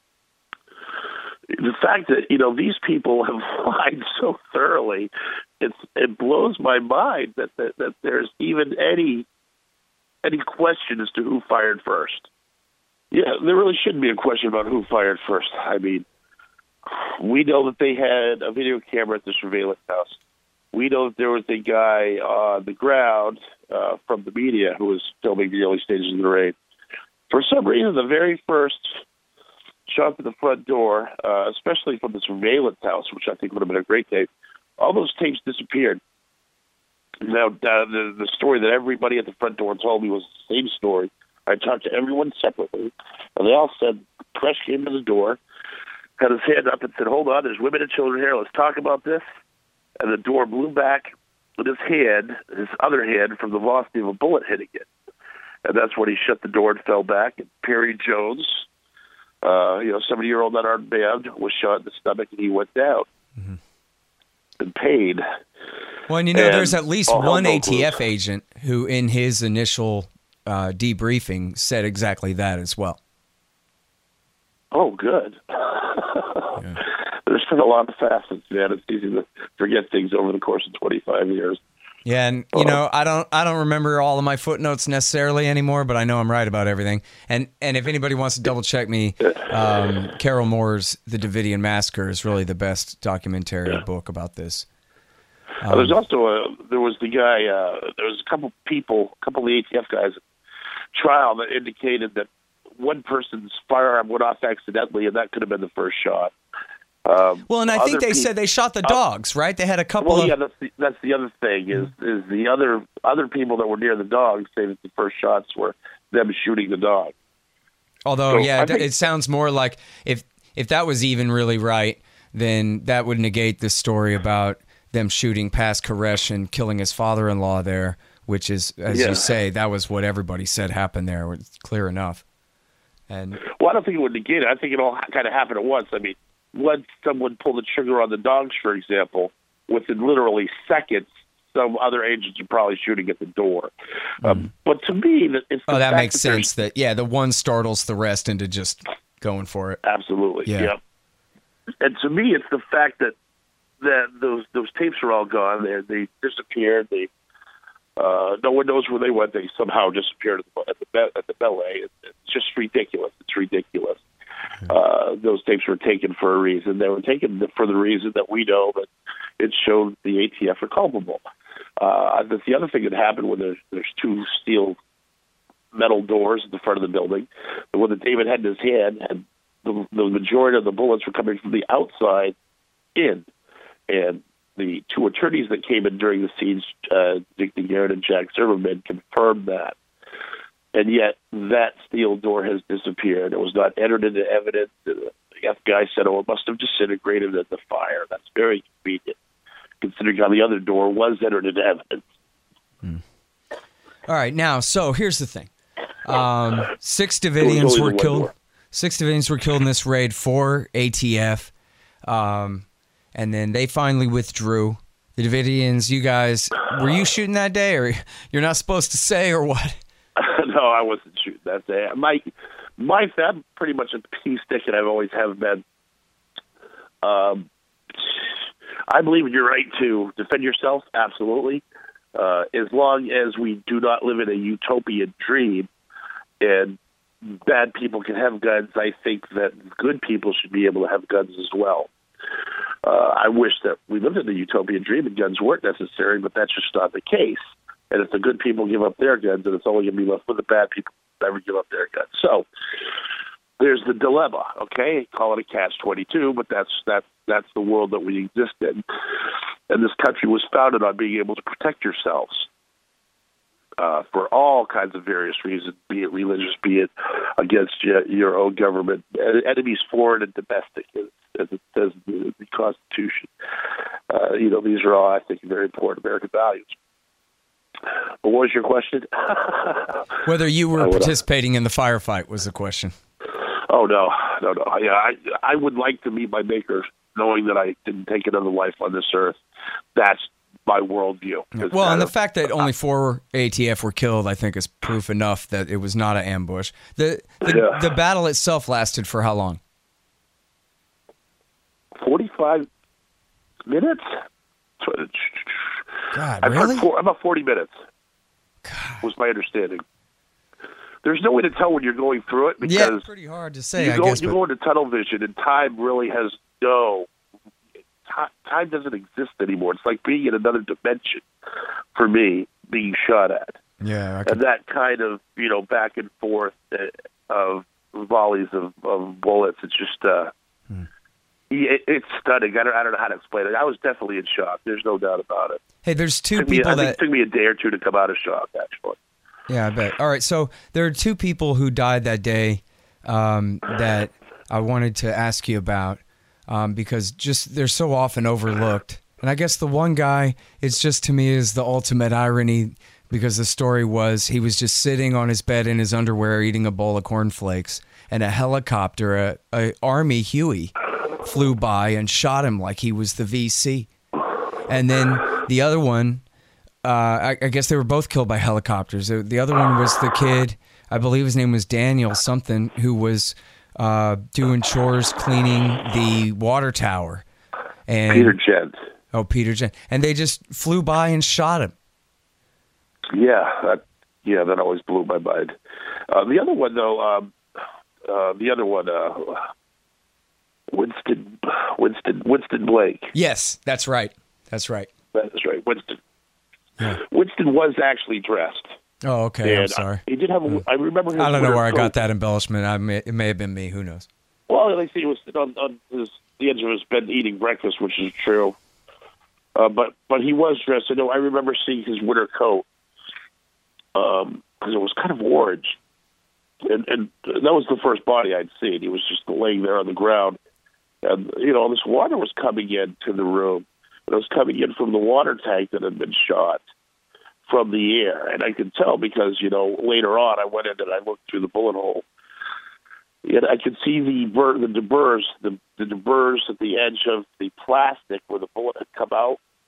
The fact that, you know, these people have lied so thoroughly, it's, it blows my mind that, that, that there's even any any question as to who fired first. Yeah, there really shouldn't be a question about who fired first. I mean, we know that they had a video camera at the surveillance house. We know that there was a guy on the ground uh, from the media who was filming the early stages of the raid. For some reason, the very first shot to the front door, uh, especially from the surveillance house, which I think would have been a great tape, all those tapes disappeared. Now, uh, the, the story that everybody at the front door told me was the same story. I talked to everyone separately, and they all said, Press came to the door, had his hand up and said, hold on, there's women and children here, let's talk about this. And the door blew back with his hand, his other hand, from the velocity of a bullet hitting it. And that's when he shut the door and fell back. And Perry Jones, uh, you know, seventy-year-old unarmed man, was shot in the stomach, and he went down mm-hmm. and paid. Well, and you know, and there's at least one A T F agent who, in his initial Uh, debriefing, said exactly that as well. Oh, good. Yeah. There's been a lot of facets, man. It's easy to forget things over the course of twenty-five years. Yeah, and you know, I don't, I don't remember all of my footnotes necessarily anymore, but I know I'm right about everything. And and if anybody wants to double check me, um, Carol Moore's The Davidian Massacre is really the best documentary yeah. book about this. Um, uh, there's also a, there was the guy, uh, there was a couple people, a couple of the A T F guys trial that indicated that one person's firearm went off accidentally, and that could have been the first shot. Um, well, and I think they pe- said they shot the dogs, uh, right? They had a couple well, of... yeah, that's the, that's the other thing, is is the other other people that were near the dogs say that the first shots were them shooting the dog. Although, so yeah, think, it sounds more like if if that was even really right, then that would negate the story about them shooting past Koresh and killing his father-in-law there, which is, as yeah. you say, that was what everybody said happened there. It's clear enough. And well, I don't think it would negate it. I think it all kind of happened at once. I mean, once someone pulled the trigger on the dogs, for example, within literally seconds, some other agents are probably shooting at the door. Mm. Um, but to me, it's the oh, that fact makes that sense. That yeah, the one startles the rest into just going for it. Absolutely, yeah. Yep. And to me, it's the fact that that those those tapes are all gone. They they disappeared. They uh, no one knows where they went. They somehow disappeared at the at the, at the ballet. It's, it's just ridiculous. It's ridiculous. Uh, those tapes were taken for a reason. They were taken for the reason that we know that it showed the A T F are culpable. Uh, that's the other thing that happened when there's, there's two steel metal doors at the front of the building. The one that David had in his hand, and the, the majority of the bullets were coming from the outside in. And the two attorneys that came in during the scenes, uh, Dick DeGarrett and Jack Zimmerman, confirmed that. And yet that steel door has disappeared. It was not entered into evidence. The F B I said, oh, it must have disintegrated at the fire. That's very convenient, considering how the other door was entered into evidence. Hmm. All right, now, so here's the thing. Um, six Davidians were killed. Door. Six Davidians were killed in this raid for A T F. Um, and then they finally withdrew. The Davidians, you guys, were you shooting that day, or you're not supposed to say, or what? No, I wasn't shooting that day. My, my, I'm pretty much a peace stick, and I've always have been. Um, I believe in your right to defend yourself, absolutely. Uh, as long as we do not live in a utopian dream and bad people can have guns, I think that good people should be able to have guns as well. Uh, I wish that we lived in a utopian dream and guns weren't necessary, but that's just not the case. And if the good people give up their guns, then it's only going to be left with the bad people who never give up their guns. So there's the dilemma, okay? Call it a catch twenty-two, but that's that's that's the world that we exist in. And this country was founded on being able to protect yourselves uh, for all kinds of various reasons, be it religious, be it against your, your own government, enemies foreign and domestic, as, as it says in the Constitution. Uh, you know, these are all, I think, very important American values. But what was your question? Whether you were participating in the firefight was the question. Oh, no, no, no. Yeah, I, I would like to meet my maker knowing that I didn't take another life on this earth. That's my worldview. Well, and the of, fact that only four A T F were killed, I think, is proof enough that it was not an ambush. The the, yeah. the battle itself lasted for how long? forty-five minutes? God, I've really? heard four, about forty minutes God. Was my understanding. There's no way to tell when you're going through it because yeah, it's pretty hard to say. You, I go, guess, you but... go into tunnel vision, and time really has no. Time doesn't exist anymore. It's like being in another dimension for me, being shot at. Yeah, I could... and that kind of you know back and forth of volleys of, of bullets. It's just. Uh, hmm. It, it's stunning. I don't, I don't know how to explain it. I was definitely in shock. There's no doubt about it. Hey, there's two me, people I that... think it took me a day or two to come out of shock, actually. Yeah, I bet. All right, so there are two people who died that day um, that I wanted to ask you about um, because just they're so often overlooked. And I guess the one guy, it's just to me is the ultimate irony because the story was he was just sitting on his bed in his underwear eating a bowl of cornflakes, and a helicopter, a, a Army Huey, flew by and shot him like he was the V C. And then the other one, uh, I, I guess they were both killed by helicopters. The other one was the kid, I believe his name was Daniel something, who was uh, doing chores cleaning the water tower. And, Peter Gent. Oh, Peter Gent. And they just flew by and shot him. Yeah, that, yeah, that always blew my mind. Uh, the other one, though, um, uh, the other one, uh, Winston, Winston, Winston Blake. Yes, that's right. That's right. That's right. Winston. Yeah. Winston was actually dressed. Oh, okay. And I'm sorry. He did have. A, I remember. His I don't know where I coat. got that embellishment. I may, it may have been me. Who knows? Well, they say he was on, on his, the edge of his bed eating breakfast, which is true. Uh, but but he was dressed. I know. I remember seeing his winter coat because um, it was kind of orange, and, and that was the first body I'd seen. He was just laying there on the ground. And, you know, this water was coming into the room. And it was coming in from the water tank that had been shot from the air. And I could tell because, you know, later on I went in and I looked through the bullet hole. And I could see the bur- the deburs, the, the deburs at the edge of the plastic where the bullet had come out.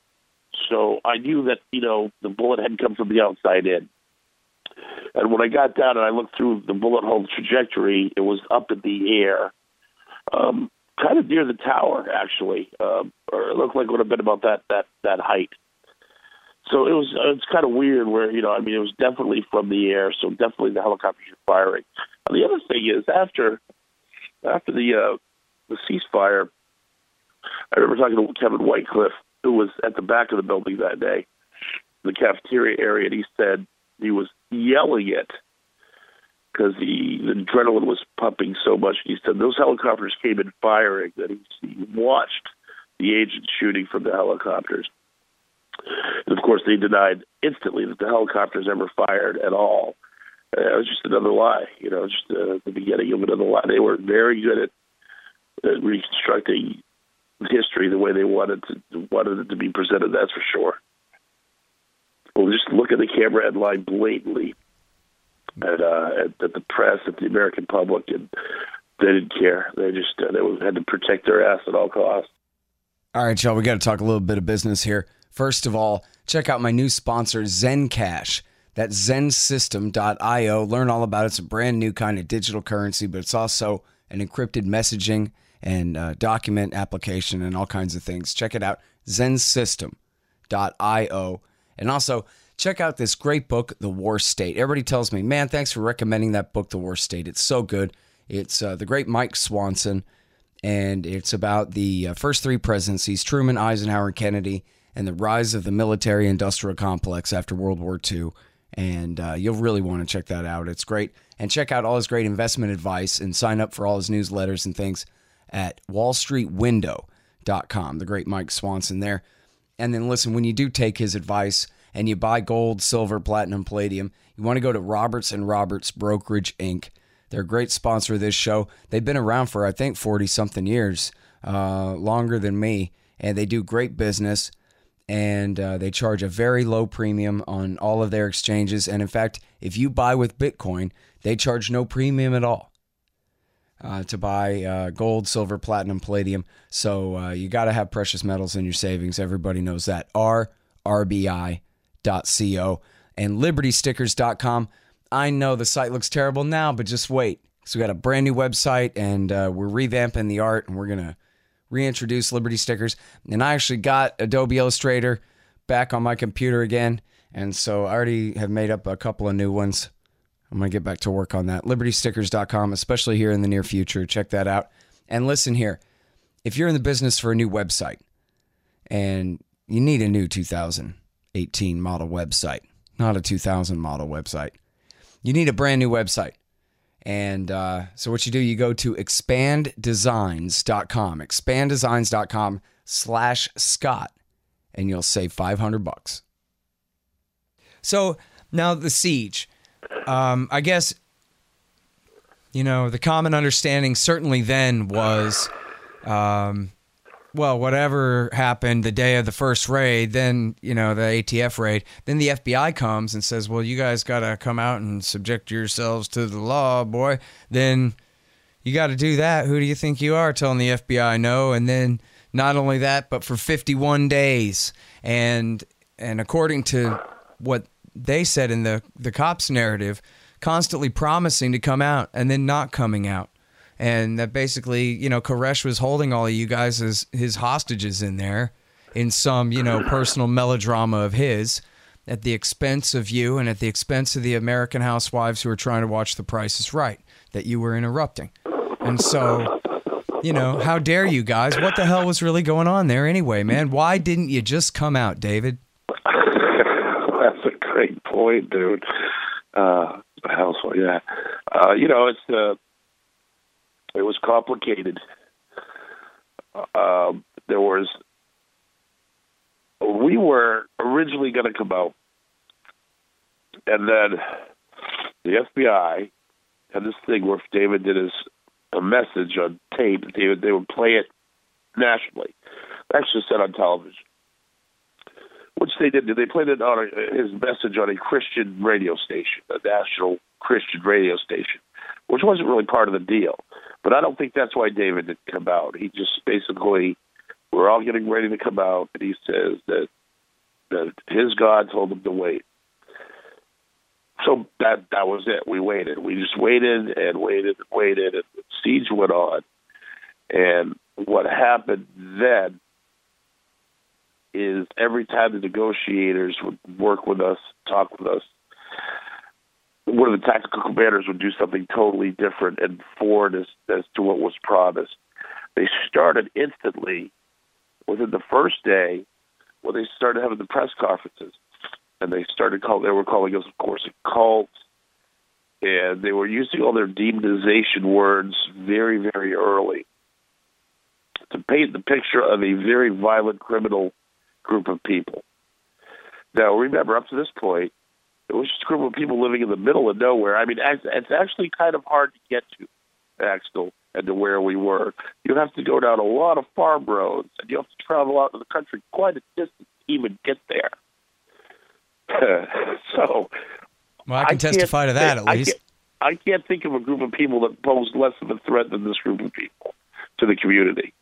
So I knew that, you know, the bullet had come from the outside in. And when I got down and I looked through the bullet hole trajectory, it was up in the air, um, kind of near the tower, actually, um, or it looked like it would have been about that that that height. So it was it's kind of weird where, you know, I mean, it was definitely from the air, so definitely the helicopters were firing. And the other thing is, after after the uh, the ceasefire, I remember talking to Kevin Whitecliffe, who was at the back of the building that day, the cafeteria area, and he said he was yelling it because the, the adrenaline was pumping so much. He said those helicopters came in firing, that he, he watched the agents shooting from the helicopters. And, of course, they denied instantly that the helicopters ever fired at all. Uh, it was just another lie, you know, just uh, the beginning of another lie. They were very good at, at reconstructing history the way they wanted to wanted it to be presented, that's for sure. Well, just look at the camera and lie blatantly at, uh, at, at the press, at the American public, and they didn't care. They just uh, they had to protect their ass at all costs. All right, y'all, we got to talk a little bit of business here. First of all, check out my new sponsor, Zencash. That's zen system dot io. Learn all about it. It's a brand new kind of digital currency, but it's also an encrypted messaging and uh, document application and all kinds of things. Check it out, zen system dot io. And also, check out this great book, The War State. Everybody tells me, man, thanks for recommending that book, The War State. It's so good. It's uh, the great Mike Swanson, and it's about the uh, first three presidencies, Truman, Eisenhower, and Kennedy, and the rise of the military-industrial complex after World War Two. And uh, you'll really want to check that out. It's great. And check out all his great investment advice and sign up for all his newsletters and things at wall street window dot com. The great Mike Swanson there. And then listen, when you do take his advice and you buy gold, silver, platinum, palladium, you want to go to Roberts and Roberts Brokerage, Incorporated. They're a great sponsor of this show. They've been around for, I think, forty-something years, uh, longer than me. And they do great business. And uh, they charge a very low premium on all of their exchanges. And in fact, if you buy with Bitcoin, they charge no premium at all uh, to buy uh, gold, silver, platinum, palladium. So uh, you got to have precious metals in your savings. Everybody knows that. R R B I dot co and liberty stickers dot com. I know the site looks terrible now, but just wait. So we got a brand new website, and uh, we're revamping the art, and we're going to reintroduce Liberty Stickers. And I actually got Adobe Illustrator back on my computer again, and so I already have made up a couple of new ones. I'm going to get back to work on that. liberty stickers dot com, especially here in the near future. Check that out. And listen here, if you're in the business for a new website and you need a new two thousand eighteen model website, not a two thousand model website, you need a brand new website. And uh, so what you do, you go to expand designs dot com, expand designs dot com slash Scott, and you'll save five hundred bucks. So now the siege, um, I guess, you know, the common understanding certainly then was, um, well, whatever happened the day of the first raid, then, you know, the A T F raid, then the F B I comes and says, well, you guys got to come out and subject yourselves to the law, boy. Then you got to do that. Who do you think you are telling the F B I no? And then not only that, but for fifty-one days. And and according to what they said in the, the cops narrative, constantly promising to come out and then not coming out. And that basically, you know, Koresh was holding all of you guys as his hostages in there in some, you know, personal melodrama of his at the expense of you and at the expense of the American housewives who are trying to watch The Price is Right that you were interrupting. And so, you know, how dare you guys? What the hell was really going on there anyway, man? Why didn't you just come out, David? That's a great point, dude. Uh, housewife, yeah. Uh, you know, it's uh, it was complicated. Uh, there was, we were originally going to come out, and then the F B I had this thing where if David did his a message on tape, they would, they would play it nationally, actually said on television, which they did. They played it on a, his message on a Christian radio station, a national Christian radio station, which wasn't really part of the deal. But I don't think that's why David didn't come out. He just basically, we're all getting ready to come out, and he says that that his God told him to wait. So that that was it. We waited. We just waited and waited and waited, and the siege went on. And what happened then is every time the negotiators would work with us, talk with us, one of the tactical commanders would do something totally different and forward as, as to what was promised. They started instantly, within the first day, when they started having the press conferences. And they started calling, they were calling us, of course, a cult. And they were using all their demonization words very, very early to paint the picture of a very violent criminal group of people. Now, remember, up to this point, it was just a group of people living in the middle of nowhere. I mean, it's actually kind of hard to get to Axtell and to where we were. You have to go down a lot of farm roads, and you have to travel out to the country quite a distance to even get there. so, well, I can I testify to that, think, at least. I can't, I can't think of a group of people that pose less of a threat than this group of people to the community.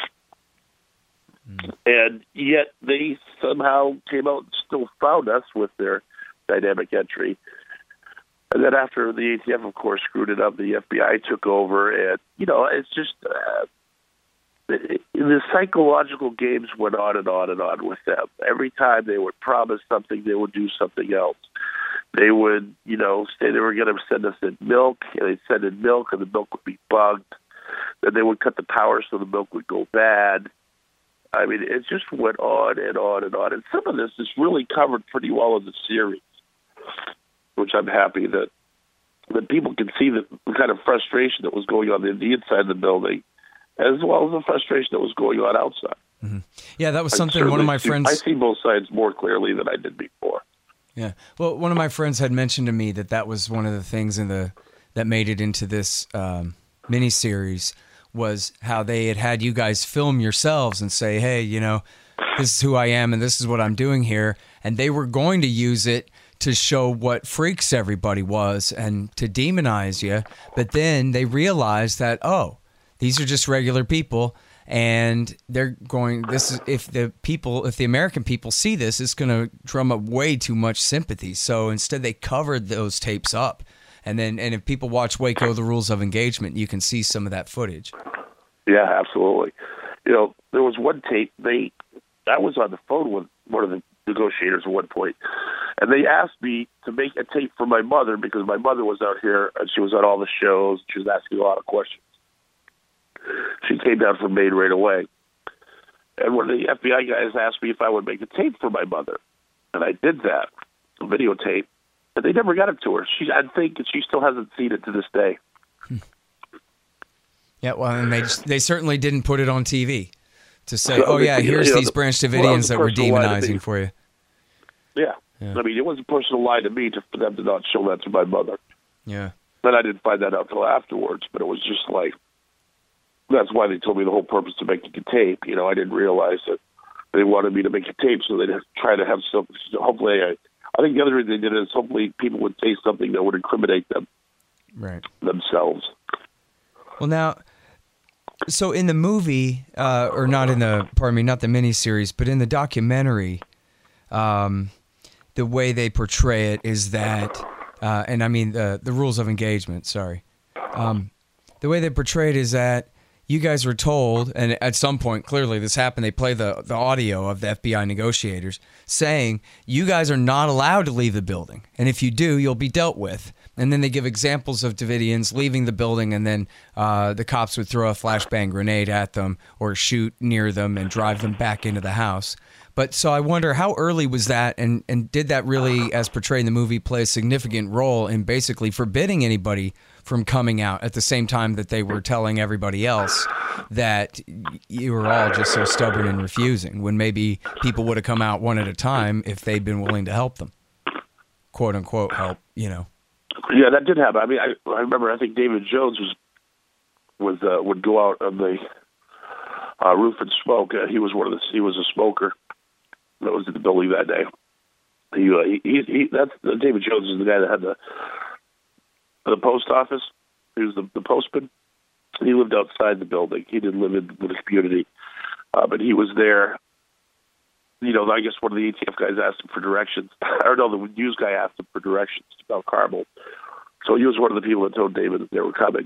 Mm. And yet they somehow came out and still found us with their dynamic entry. And then after the A T F, of course, screwed it up, the F B I took over. And, you know, it's just uh, it, the psychological games went on and on and on with them. Every time they would promise something, they would do something else. They would, you know, say they were going to send us in milk, and they'd send in milk, and the milk would be bugged. Then they would cut the power so the milk would go bad. I mean, it just went on and on and on. And some of this is really covered pretty well in the series, which I'm happy that that people can see the, the kind of frustration that was going on in the inside of the building, as well as the frustration that was going on outside. Mm-hmm. Yeah, that was something one of my see, friends... I see both sides more clearly than I did before. Yeah. Well, one of my friends had mentioned to me that that was one of the things in the that made it into this um, miniseries, was how they had had you guys film yourselves and say, hey, you know, this is who I am and this is what I'm doing here. And they were going to use it to show what freaks everybody was and to demonize you. But then they realized that, oh, these are just regular people, and they're going, this is, if the people, if the American people see this, it's going to drum up way too much sympathy. So instead they covered those tapes up. And then, and if people watch Waco, The Rules of Engagement, you can see some of that footage. Yeah, absolutely. You know, there was one tape, they, I was on the phone with one of the negotiators at one point, and they asked me to make a tape for my mother because my mother was out here and she was on all the shows. She was asking a lot of questions. She came down from Maine right away. And one of the F B I guys asked me if I would make a tape for my mother. And I did that, a videotape. But they never got it to her. She, I think she still hasn't seen it to this day. Yeah, well, and they just, they certainly didn't put it on T V to say, so, oh, yeah, you here's know, these Branch Davidians well, that we're demonizing for you. Yeah. yeah. I mean, it was a personal lie to me to, for them to not show that to my mother. Yeah. But I didn't find that out until afterwards. But it was just like, that's why they told me the whole purpose of making a tape. You know, I didn't realize that they wanted me to make a tape so they'd try to have something. Hopefully, I, I think the other reason they did it is hopefully people would say something that would incriminate them right. themselves. Well, now, so in the movie, uh, or not in the, pardon me, not the miniseries, but in the documentary, um, the way they portray it is that, uh, and I mean the the rules of engagement, sorry. Um, the way they portray it is that you guys were told, and at some point, clearly this happened, they play the, the audio of the F B I negotiators saying, you guys are not allowed to leave the building. And if you do, you'll be dealt with. And then they give examples of Davidians leaving the building, and then uh, the cops would throw a flashbang grenade at them or shoot near them and drive them back into the house. But so I wonder, how early was that, and, and did that really, as portrayed in the movie, play a significant role in basically forbidding anybody from coming out at the same time that they were telling everybody else that you were all just so stubborn and refusing, when maybe people would have come out one at a time if they'd been willing to help them, quote unquote help, you know? Yeah, that did happen. I mean, I, I remember, I think David Jones was, was uh, would go out on the uh, roof and smoke. Uh, he was one of the, he was a smoker that was in the building that day. He, uh, he, he, he that's uh, David Jones is the guy that had the the post office. He was the, the postman. He lived outside the building. He didn't live in the community, uh, but he was there you know, I guess one of the A T F guys asked him for directions. Or no, the news guy asked him for directions to Mount Carmel. So he was one of the people that told David that they were coming.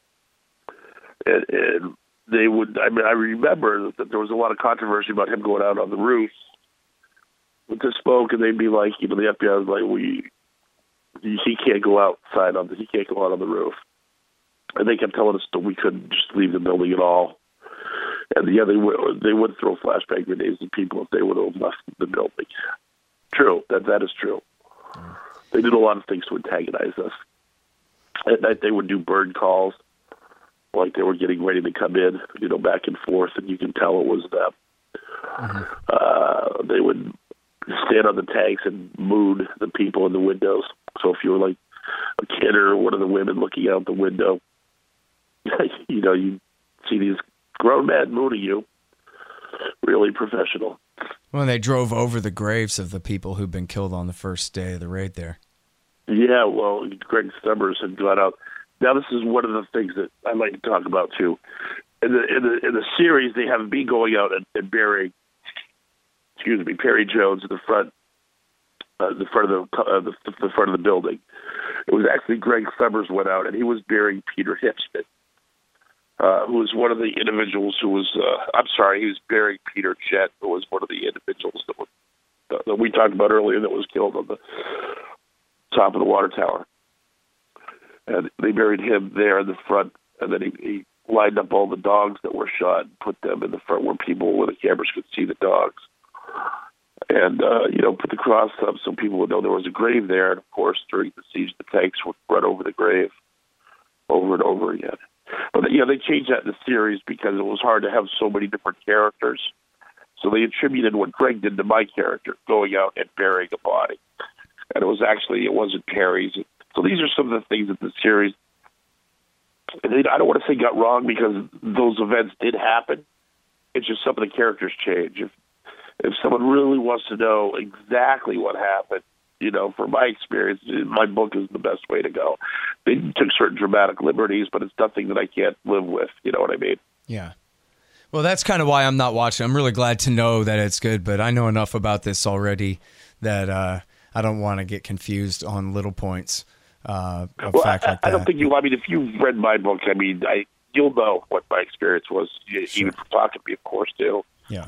And, and they would, I mean, I remember that there was a lot of controversy about him going out on the roof with the smoke, and they'd be like, you know, the F B I was like, we, he can't go outside on the, he can't go out on the roof. And they kept telling us that we couldn't just leave the building at all. And yeah, they would, they would throw flashbang grenades at people if they would have left the building. True, that that is true. Mm. They did a lot of things to antagonize us. At night, they would do bird calls, like they were getting ready to come in, you know, back and forth, and you can tell it was them. Mm-hmm. Uh, they would stand on the tanks and moon the people in the windows. So if you were like a kid or one of the women looking out the window, you know, you see these grown men mooning you. Really professional. Well, they drove over the graves of the people who'd been killed on the first day of the raid there. Yeah, well, Greg Stubbers had gone out. Now, this is one of the things that I like to talk about, too. In the in the, in the series, they have me going out and, and burying, excuse me, Perry Jones in the front, uh, the front of the, uh, the the front of the building. It was actually Greg Stubbers went out, and he was burying Peter Hipsman, uh, who was one of the individuals who was, uh, I'm sorry, he was burying Peter Jett, who was one of the individuals that, were, uh, that we talked about earlier that was killed on the top of the water tower. And they buried him there in the front, and then he, he lined up all the dogs that were shot and put them in the front where people with the cameras could see the dogs. And, uh, you know, put the cross up so people would know there was a grave there. And, of course, during the siege, the tanks would run over the grave over and over again. But, you know, they changed that in the series because it was hard to have so many different characters. So they attributed what Greg did to my character, going out and burying a body. And it was actually, it wasn't Perry's. So these are some of the things that the series, they, I don't want to say got wrong because those events did happen. It's just some of the characters change. If, if someone really wants to know exactly what happened, you know, from my experience, my book is the best way to go. They took certain dramatic liberties, but it's nothing that I can't live with. You know what I mean? Yeah. Well, that's kind of why I'm not watching. I'm really glad to know that it's good, but I know enough about this already that uh, I don't want to get confused on little points. Uh, a well, fact I, like that. I don't think you. I mean, if you've read my book, I mean, I you'll know what my experience was, sure. Even from talking to me, of course, too. Yeah.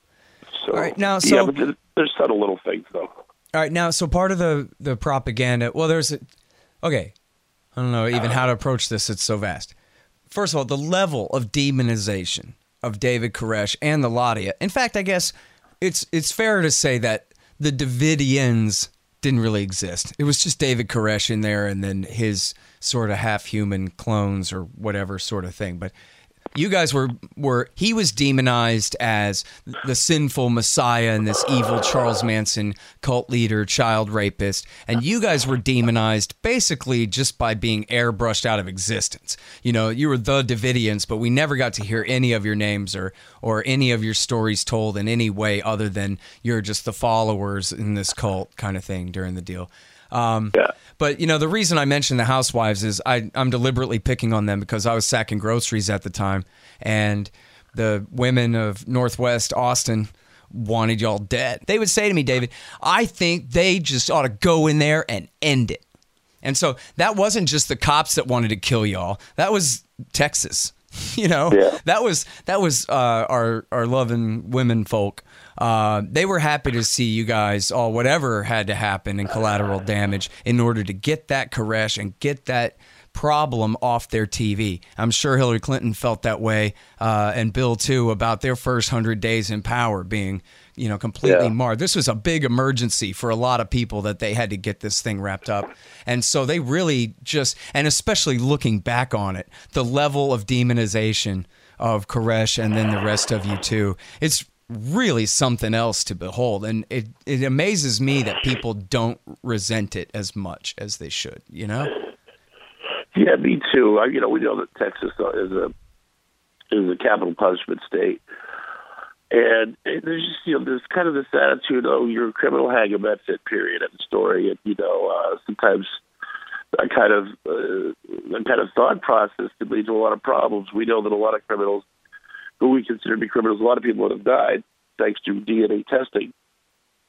So, all right, now, so yeah, but there's subtle little things, though. All right, now, so part of the the propaganda. Well, there's a, okay. I don't know even how to approach this. It's so vast. First of all, the level of demonization of David Koresh and the Ladia. In fact, I guess it's it's fair to say that the Davidians didn't really exist. It was just David Koresh in there and then his sort of half-human clones or whatever sort of thing. But you guys were, were he was demonized as the sinful Messiah and this evil Charles Manson cult leader, child rapist. And you guys were demonized basically just by being airbrushed out of existence. You know, you were the Davidians, but we never got to hear any of your names or, or any of your stories told in any way other than you're just the followers in this cult kind of thing during the deal. Um, yeah. But, you know, the reason I mentioned the housewives is I, I'm deliberately picking on them because I was sacking groceries at the time, and the women of Northwest Austin wanted y'all dead. They would say to me, David, I think they just ought to go in there and end it. And so that wasn't just the cops that wanted to kill y'all. That was Texas. You know, yeah. that was that was uh, our our loving women folk. Uh, they were happy to see you guys all whatever had to happen in collateral damage in order to get that Koresh and get that problem off their T V. I'm sure Hillary Clinton felt that way, uh, and Bill too, about their first hundred days in power being, you know, completely yeah. marred. This was a big emergency for a lot of people that they had to get this thing wrapped up. And so they really just, and especially looking back on it, the level of demonization of Koresh and then the rest of you too, it's really something else to behold. And it, it amazes me that people don't resent it as much as they should, you know? Yeah, me too. I, you know, we know that Texas is a is a capital punishment state. And, and there's just, you know, there's kind of this attitude, oh, you're a criminal, hang him, that's it, period, at the story. And, you know, uh, sometimes that kind of, uh, that kind of thought process can lead to a lot of problems. We know that a lot of criminals who we consider to be criminals, a lot of people would have died thanks to D N A testing.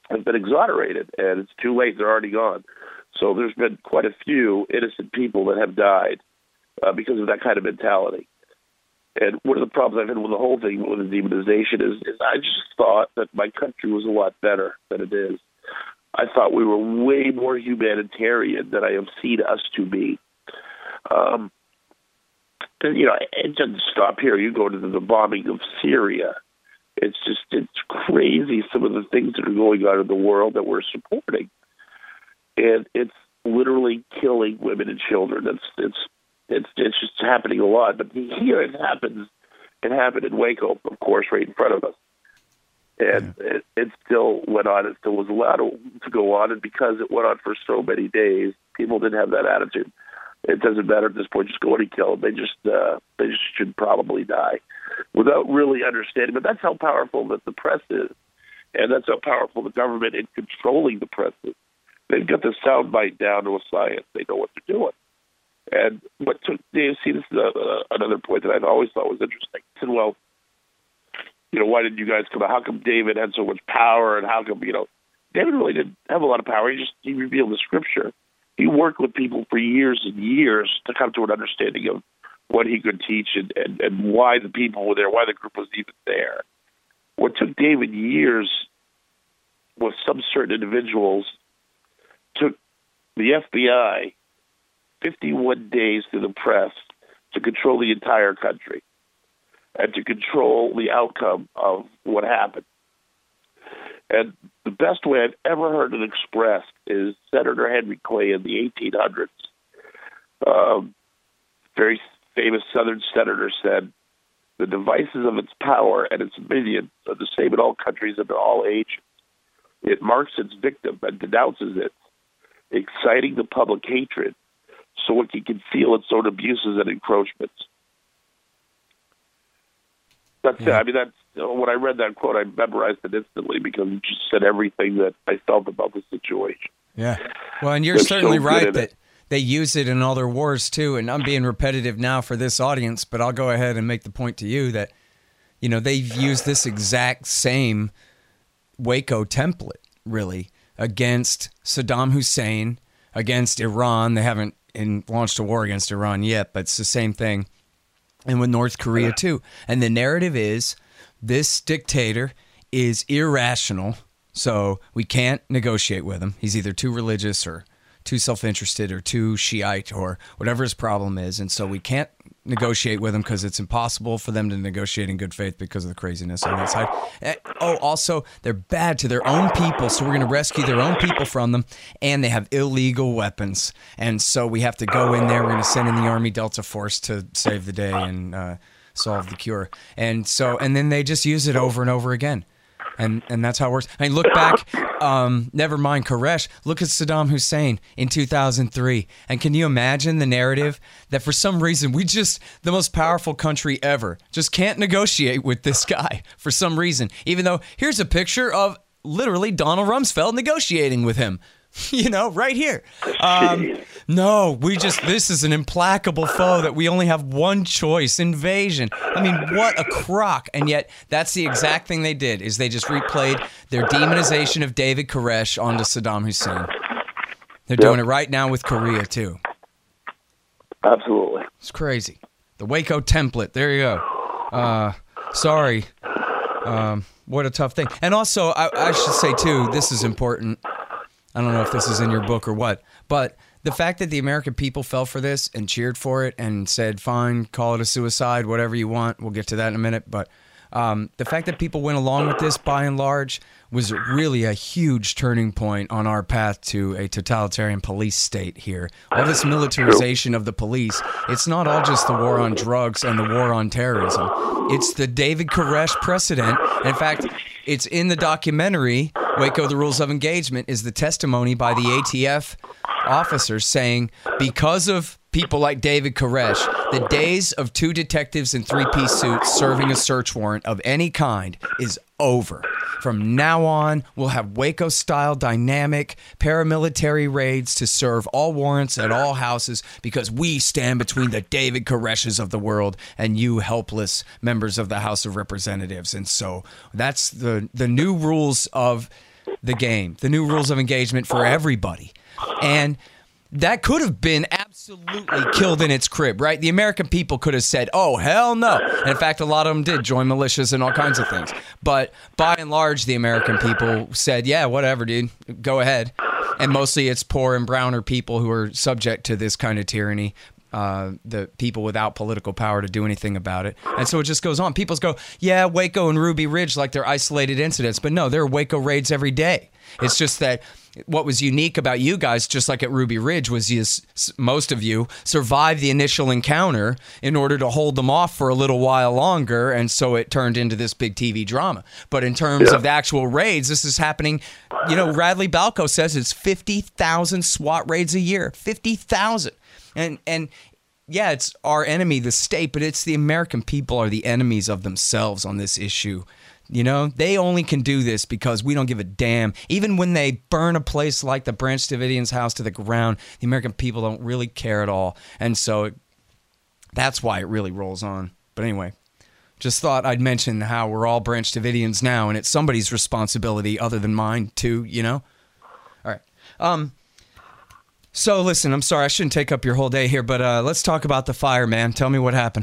have been exonerated, and it's too late. They're already gone. So there's been quite a few innocent people that have died uh, because of that kind of mentality. And one of the problems I've had with the whole thing with the demonization is, is I just thought that my country was a lot better than it is. I thought we were way more humanitarian than I have seen us to be. Um, and, you know, it doesn't stop here. You go to the, the bombing of Syria. It's just, it's crazy some of the things that are going on in the world that we're supporting. And it's literally killing women and children. It's, it's, it's, it's just happening a lot. But here it happens. It happened in Waco, of course, right in front of us. And yeah. it, it still went on. It still was allowed to, to go on. And because it went on for so many days, people didn't have that attitude. It doesn't matter at this point. Just go and kill them. They just, uh, they just should probably die without really understanding. But that's how powerful that the press is. And that's how powerful the government in controlling the press is. They've got the soundbite down to a science. They know what they're doing. And what took Dave, see, this is a, uh, another point that I've always thought was interesting. I said, well, you know, why didn't you guys come out? How come David had so much power? And how come, you know, David really didn't have a lot of power. He just, he revealed the scripture. He worked with people for years and years to come to an understanding of what he could teach and, and, and why the people were there, why the group was even there. What took David years was some certain individuals took the F B I fifty-one days through the press to control the entire country and to control the outcome of what happened. And the best way I've ever heard it expressed is Senator Henry Clay in the eighteen hundreds. Um, very famous Southern senator said, the devices of its power and its minions are the same in all countries and in all ages. It marks its victim and denounces it, exciting the public hatred so it can conceal its own abuses and encroachments. That's yeah. it. I mean, that's, when I read that quote, I memorized it instantly because it just said everything that I felt about the situation. Yeah. Well, and you're They're certainly so right that it. they use it in all their wars too. And I'm being repetitive now for this audience, but I'll go ahead and make the point to you that, you know, they've used this exact same Waco template, really, against Saddam Hussein, against Iran. They haven't in, launched a war against Iran yet, but it's the same thing. And with North Korea, too. And the narrative is this dictator is irrational, so we can't negotiate with him. He's either too religious or too self-interested or too Shiite or whatever his problem is. And so we can't negotiate with them because it's impossible for them to negotiate in good faith because of the craziness on that side. Oh, also, they're bad to their own people, so we're going to rescue their own people from them, and they have illegal weapons. And so we have to go in there. We're going to send in the Army Delta Force to save the day and uh, solve the cure. And so, and then they just use it over and over again. And and that's how it works. I mean, look back, um, never mind Koresh, look at Saddam Hussein in two thousand three. And can you imagine the narrative that for some reason we just, the most powerful country ever, just can't negotiate with this guy for some reason, even though here's a picture of literally Donald Rumsfeld negotiating with him. You know, right here. Um, no, we just, this is an implacable foe that we only have one choice, invasion. I mean, what a crock. And yet that's the exact thing they did, is they just replayed their demonization of David Koresh onto Saddam Hussein. They're yep. doing it right now with Korea, too. Absolutely. It's crazy. The Waco template. There you go. Uh, sorry. Um, what a tough thing. And also, I, I should say, too, this is important. I don't know if this is in your book or what, but the fact that the American people fell for this and cheered for it and said, fine, call it a suicide, whatever you want. We'll get to that in a minute. But um, the fact that people went along with this by and large was really a huge turning point on our path to a totalitarian police state here. All this militarization of the police, it's not all just the war on drugs and the war on terrorism. It's the David Koresh precedent. In fact, it's in the documentary, Waco, the Rules of Engagement, is the testimony by the A T F officers saying, because of people like David Koresh, the days of two detectives in three-piece suits serving a search warrant of any kind is over. From now on, we'll have Waco-style dynamic paramilitary raids to serve all warrants at all houses because we stand between the David Koreshes of the world and you helpless members of the House of Representatives. And so that's the, the new rules of the game, the new rules of engagement for everybody. And that could have been absolutely killed in its crib, right? The American people could have said, oh, hell no. And in fact, a lot of them did join militias and all kinds of things. But by and large, the American people said, yeah, whatever, dude, go ahead. And mostly it's poor and browner people who are subject to this kind of tyranny, uh, the people without political power to do anything about it. And so it just goes on. People go, yeah, Waco and Ruby Ridge, like they're isolated incidents. But no, there are Waco raids every day. It's just that what was unique about you guys, just like at Ruby Ridge, was you, most of you survived the initial encounter in order to hold them off for a little while longer, and so it turned into this big T V drama. But in terms yeah. of the actual raids, this is happening. You know, Radley Balco says it's fifty thousand SWAT raids a year. fifty thousand. And, and yeah, it's our enemy, the state, but it's the American people are the enemies of themselves on this issue. You know, they only can do this because we don't give a damn. Even when they burn a place like the Branch Davidians' house to the ground, the American people don't really care at all. And so it, that's why it really rolls on. But anyway, just thought I'd mention how we're all Branch Davidians now, and it's somebody's responsibility other than mine too, you know? All right. Um. So listen, I'm sorry, I shouldn't take up your whole day here, but uh, let's talk about the fire, man. Tell me what happened.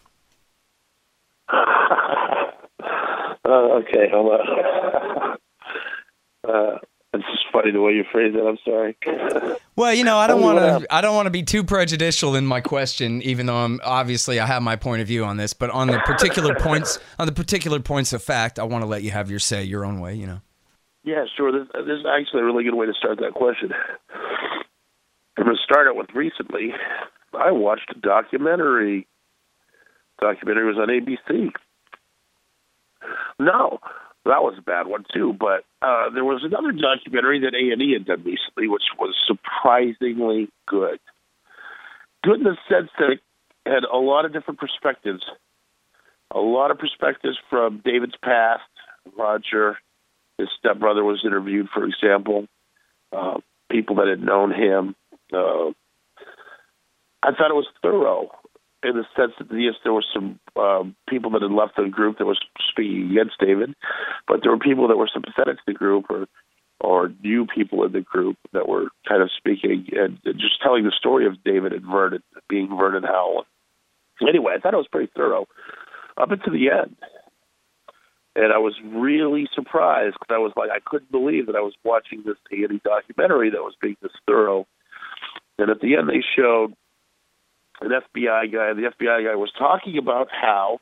Uh, okay, hold on. uh, it's just funny the way you phrase it. I'm sorry. Well, you know, I don't want to. I don't want to be too prejudicial in my question, even though I'm obviously I have my point of view on this. But on the particular points, on the particular points of fact, I want to let you have your say, your own way. You know. Yeah, sure. This, this is actually a really good way to start that question. I'm going to start it with recently. I watched a documentary. The documentary was on A B C. No, that was a bad one too. But uh, there was another documentary that A and E had done recently, which was surprisingly good. Good in the sense that it had a lot of different perspectives. A lot of perspectives from David's past. Roger, his stepbrother, was interviewed, for example. Uh, people that had known him. Uh, I thought it was thorough. In the sense that, yes, there were some um, people that had left the group that was speaking against David, but there were people that were sympathetic to the group or or knew people in the group that were kind of speaking and just telling the story of David and Vernon, being Vernon Howell. Anyway, I thought it was pretty thorough up until the end. And I was really surprised because I was like, I couldn't believe that I was watching this A and E documentary that was being this thorough. And at the end, they showed an F B I guy. The F B I guy was talking about how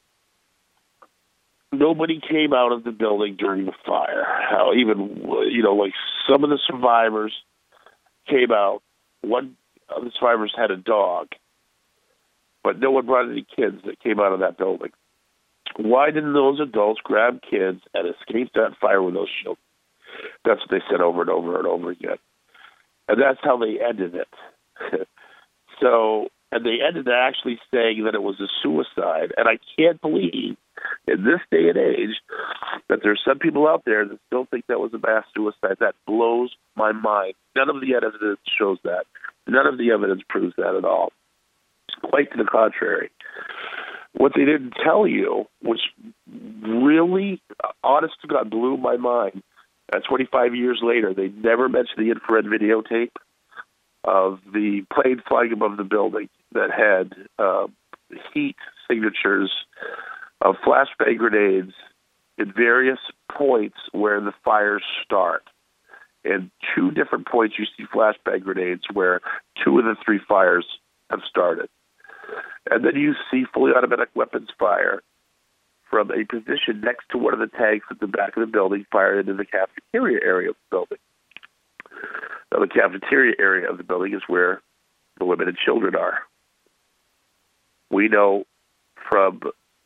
nobody came out of the building during the fire. How even, you know, like some of the survivors came out. One of the survivors had a dog, but no one brought any kids that came out of that building. Why didn't those adults grab kids and escape that fire with those children? That's what they said over and over and over again. And that's how they ended it. So, and they ended up actually saying that it was a suicide. And I can't believe in this day and age that there's some people out there that still think that was a mass suicide. That blows my mind. None of the evidence shows that. None of the evidence proves that at all. Quite to the contrary. What they didn't tell you, which really, honest to God, blew my mind, uh, twenty-five years later, they never mentioned the infrared videotape of the plane flying above the building that had uh, heat signatures of flashbang grenades at various points where the fires start. And two different points you see flashbang grenades where two of the three fires have started. And then you see fully automatic weapons fire from a position next to one of the tanks at the back of the building, fired into the cafeteria area of the building. Now, the cafeteria area of the building is where the women and children are. We know from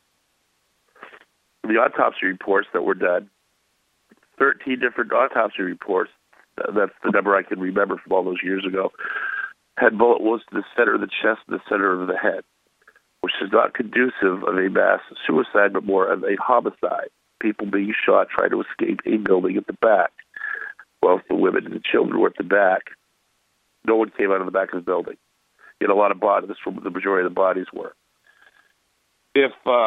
the autopsy reports that were done, thirteen different autopsy reports, that's the number I can remember from all those years ago, had bullet wounds to the center of the chest and the center of the head, which is not conducive of a mass suicide, but more of a homicide. People being shot trying to escape a building at the back. Well, the women and the children were at the back. No one came out of the back of the building. Yet a lot of bodies, that's where the majority of the bodies were. If um,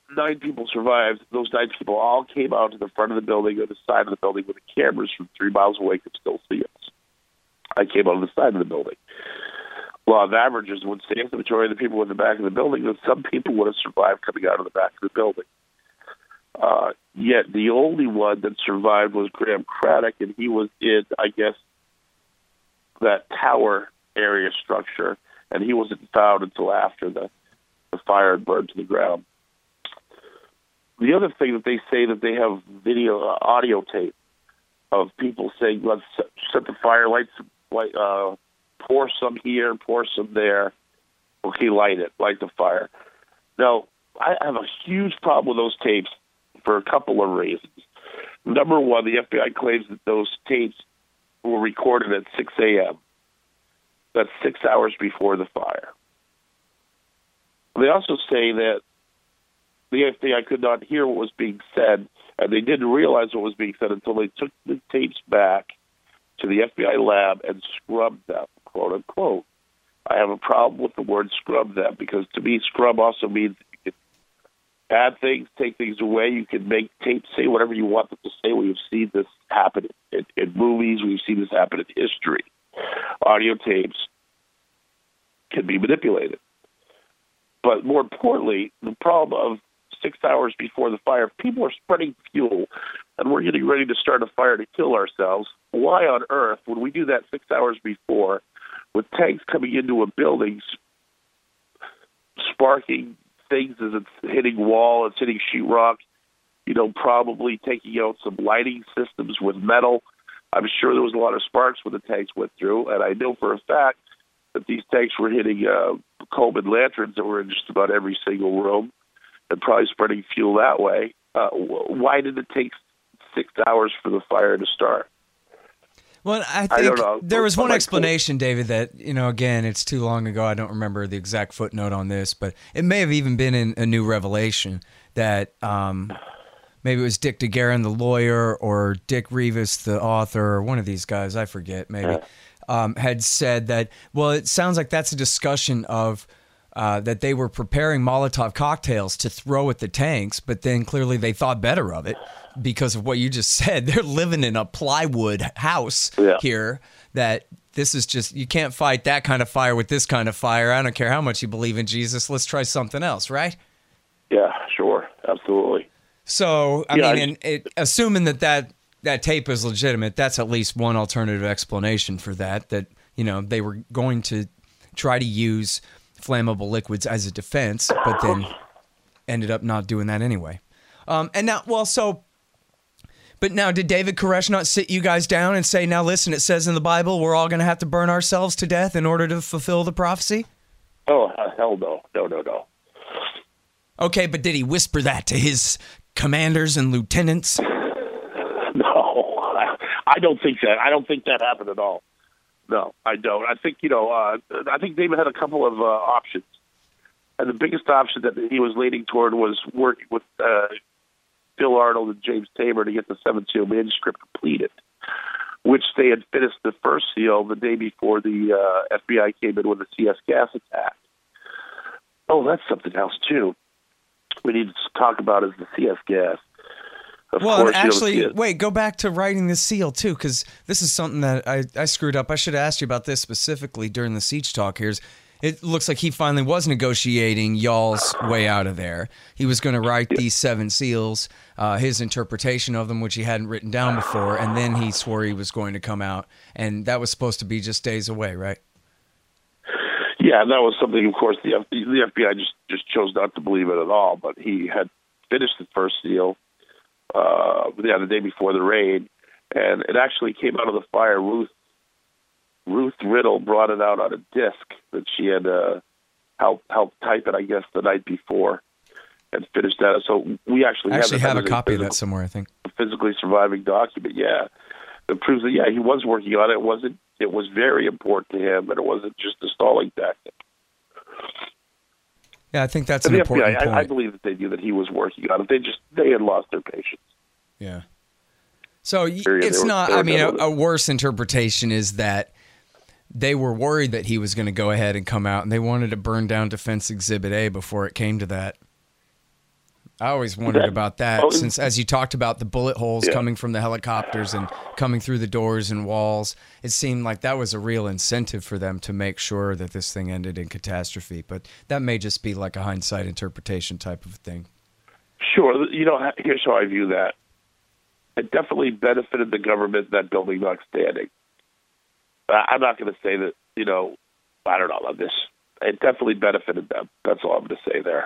nine people survived. Those nine people all came out to the front of the building or the side of the building where the cameras from three miles away could still see us. I came out on the side of the building. Law of averages would say if the majority of the people were in the back of the building, then some people would have survived coming out of the back of the building. Uh, yet the only one that survived was Graham Craddock, and he was in, I guess, that tower area structure, and he wasn't found until after the, the fire had burned to the ground. The other thing that they say that they have video, uh, audio tape of people saying, let's set, set the fire, light some, light, uh, pour some here, pour some there. Okay, light it, light the fire. Now, I have a huge problem with those tapes for a couple of reasons. Number one, the F B I claims that those tapes were recorded at six a.m. That's six hours before the fire. They also say that the F B I could not hear what was being said, and they didn't realize what was being said until they took the tapes back to the F B I lab and scrubbed them, quote unquote. I have a problem with the word scrub them because to me, scrub also means that you can add things, take things away. You can make tapes say whatever you want them to say. We've seen this happen in, in movies. We've seen this happen in history. Audio tapes can be manipulated. But more importantly, the problem of six hours before the fire, if people are spreading fuel and we're getting ready to start a fire to kill ourselves, why on earth would we do that six hours before with tanks coming into a building, sparking things as it's hitting wall, it's hitting sheetrock, you know, probably taking out some lighting systems with metal. I'm sure there was a lot of sparks when the tanks went through, and I know for a fact that these tanks were hitting uh, Coleman lanterns that were in just about every single room and probably spreading fuel that way. Uh, why did it take six hours for the fire to start? Well, I think I don't know. There was one explanation, David, that, you know, again, it's too long ago. I don't remember the exact footnote on this, but it may have even been in A New Revelation that um, maybe it was Dick DeGuerin, the lawyer, or Dick Rivas, the author, or one of these guys, I forget, maybe, um, had said that, well, it sounds like that's a discussion of uh, that they were preparing Molotov cocktails to throw at the tanks, but then clearly they thought better of it. Because of what you just said, they're living in a plywood house yeah. here that this is just, you can't fight that kind of fire with this kind of fire. I don't care how much you believe in Jesus. Let's try something else, right? Yeah, sure. Absolutely. So, I yeah, mean, I, and it, assuming that, that that tape is legitimate, that's at least one alternative explanation for that, that, you know, they were going to try to use flammable liquids as a defense, but then ended up not doing that anyway. Um, and now, well, so... But now, did David Koresh not sit you guys down and say, now listen, it says in the Bible we're all going to have to burn ourselves to death in order to fulfill the prophecy? Oh, hell no. No, no, no. Okay, but did he whisper that to his commanders and lieutenants? No, I, I don't think that. I don't think that happened at all. No, I don't. I think, you know, uh, I think David had a couple of uh, options. And the biggest option that he was leaning toward was working with uh, Bill Arnold and James Tabor to get the seventh seal manuscript completed, which they had finished the first seal the day before the uh, F B I came in with the C S gas attack. Oh, that's something else, too. We need to talk about is the C S gas. Of well, course, actually, you know, wait, go back to writing the seal, too, because this is something that I, I screwed up. I should have asked you about this specifically during the siege talk here. It looks like he finally was negotiating y'all's way out of there. He was going to write these seven seals, uh, his interpretation of them, which he hadn't written down before, and then he swore he was going to come out. And that was supposed to be just days away, right? Yeah, that was something, of course, the, F- the F B I just, just chose not to believe it at all. But he had finished the first seal uh, yeah, the day before the raid, and it actually came out of the fire. Ruth Ruth Riddle brought it out on a disc that she had uh, helped helped type it, I guess, the night before, and finished that. So we actually, I actually have, have a copy of that somewhere, I think. A physically surviving document, yeah. It proves that, yeah, he was working on it. It wasn't. It was very important to him, and it wasn't just a stalling tactic. Yeah, I think that's and an the important F B I, point. I, I believe that they knew that he was working on it. They just they had lost their patience. Yeah. So Period. it's were, not. I mean, a, a worse interpretation is that they were worried that he was going to go ahead and come out, and they wanted to burn down Defense Exhibit A before it came to that. I always wondered that, about that, oh, since as you talked about the bullet holes yeah. coming from the helicopters and coming through the doors and walls, it seemed like that was a real incentive for them to make sure that this thing ended in catastrophe. But that may just be like a hindsight interpretation type of thing. Sure. You know, here's how I view that. It definitely benefited the government, that building not standing. I'm not going to say that, you know, I don't know about this. It definitely benefited them. That's all I'm going to say there.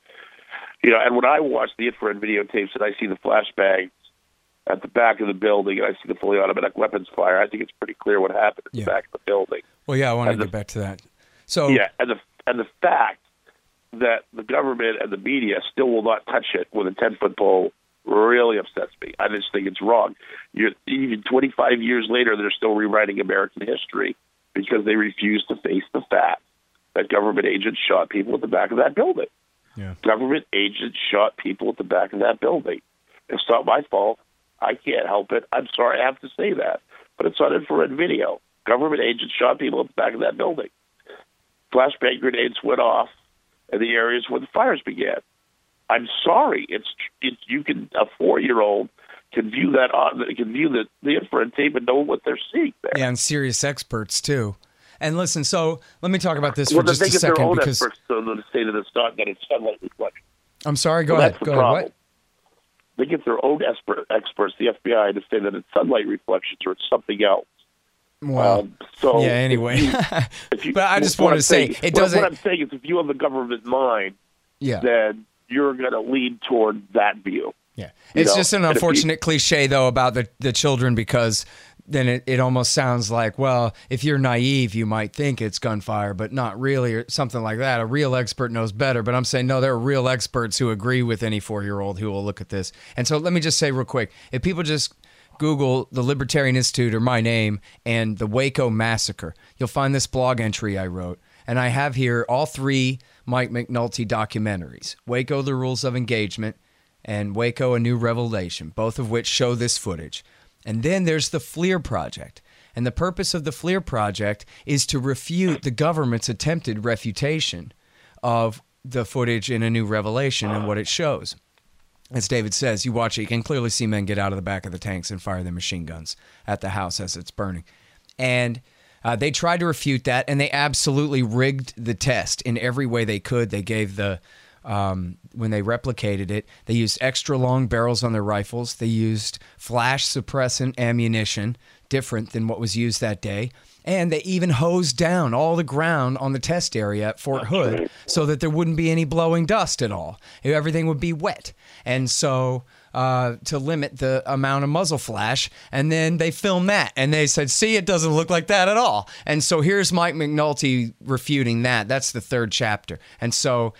You know, and when I watch the infrared videotapes and I see the flashbangs at the back of the building and I see the fully automatic weapons fire, I think it's pretty clear what happened at yeah. the back of the building. Well, yeah, I want and to the, get back to that. So yeah, and the and the fact that the government and the media still will not touch it with a ten-foot pole really upsets me. I just think it's wrong. You're, even twenty-five years later, they're still rewriting American history because they refuse to face the fact that government agents shot people at the back of that building. Yeah. Government agents shot people at the back of that building. It's not my fault. I can't help it. I'm sorry I have to say that. But it's on infrared video. Government agents shot people at the back of that building. Flashbang grenades went off in the areas where the fires began. I'm sorry. It's it, you can a four-year-old can view that on can view the, the infrared tape and know what they're seeing there. Yeah, and serious experts too. And listen, so let me talk about this well, for just a second. Their own because experts, so they say that it's not that it's sunlight reflection. I'm sorry. Go well, ahead. That's the Go problem. ahead. What? They get their own expert, experts, the F B I, to say that it's sunlight reflections or it's something else. Well, um, so yeah. Anyway, if you, if you, but I just wanted wanted to say saying, it what, doesn't. What I'm saying is, if you have the government mind, Yeah. then you're going to lean toward that view. Yeah, You it's know, just an and if you- unfortunate cliche though about the the children, because then it, it almost sounds like, well, if you're naive, you might think it's gunfire, but not really, or something like that. A real expert knows better. But I'm saying, no, there are real experts who agree with any four-year-old who will look at this. And so let me just say real quick, if people just Google the Libertarian Institute or my name and the Waco Massacre, you'll find this blog entry I wrote. And I have here all three Mike McNulty documentaries, Waco, The Rules of Engagement, and Waco, A New Revelation, both of which show this footage. And then there's the FLIR Project. And the purpose of the FLIR Project is to refute the government's attempted refutation of the footage in A New Revelation and what it shows. As David says, you watch it, you can clearly see men get out of the back of the tanks and fire their machine guns at the house as it's burning. And uh, they tried to refute that, and they absolutely rigged the test in every way they could. They gave the... Um, when they replicated it, they used extra long barrels on their rifles. They used flash suppressant ammunition, different than what was used that day. And they even hosed down all the ground on the test area at Fort Hood so that there wouldn't be any blowing dust at all. Everything would be wet. And so uh, to limit the amount of muzzle flash, and then they filmed that. And they said, see, it doesn't look like that at all. And so here's Mike McNulty refuting that. That's the third chapter. And so...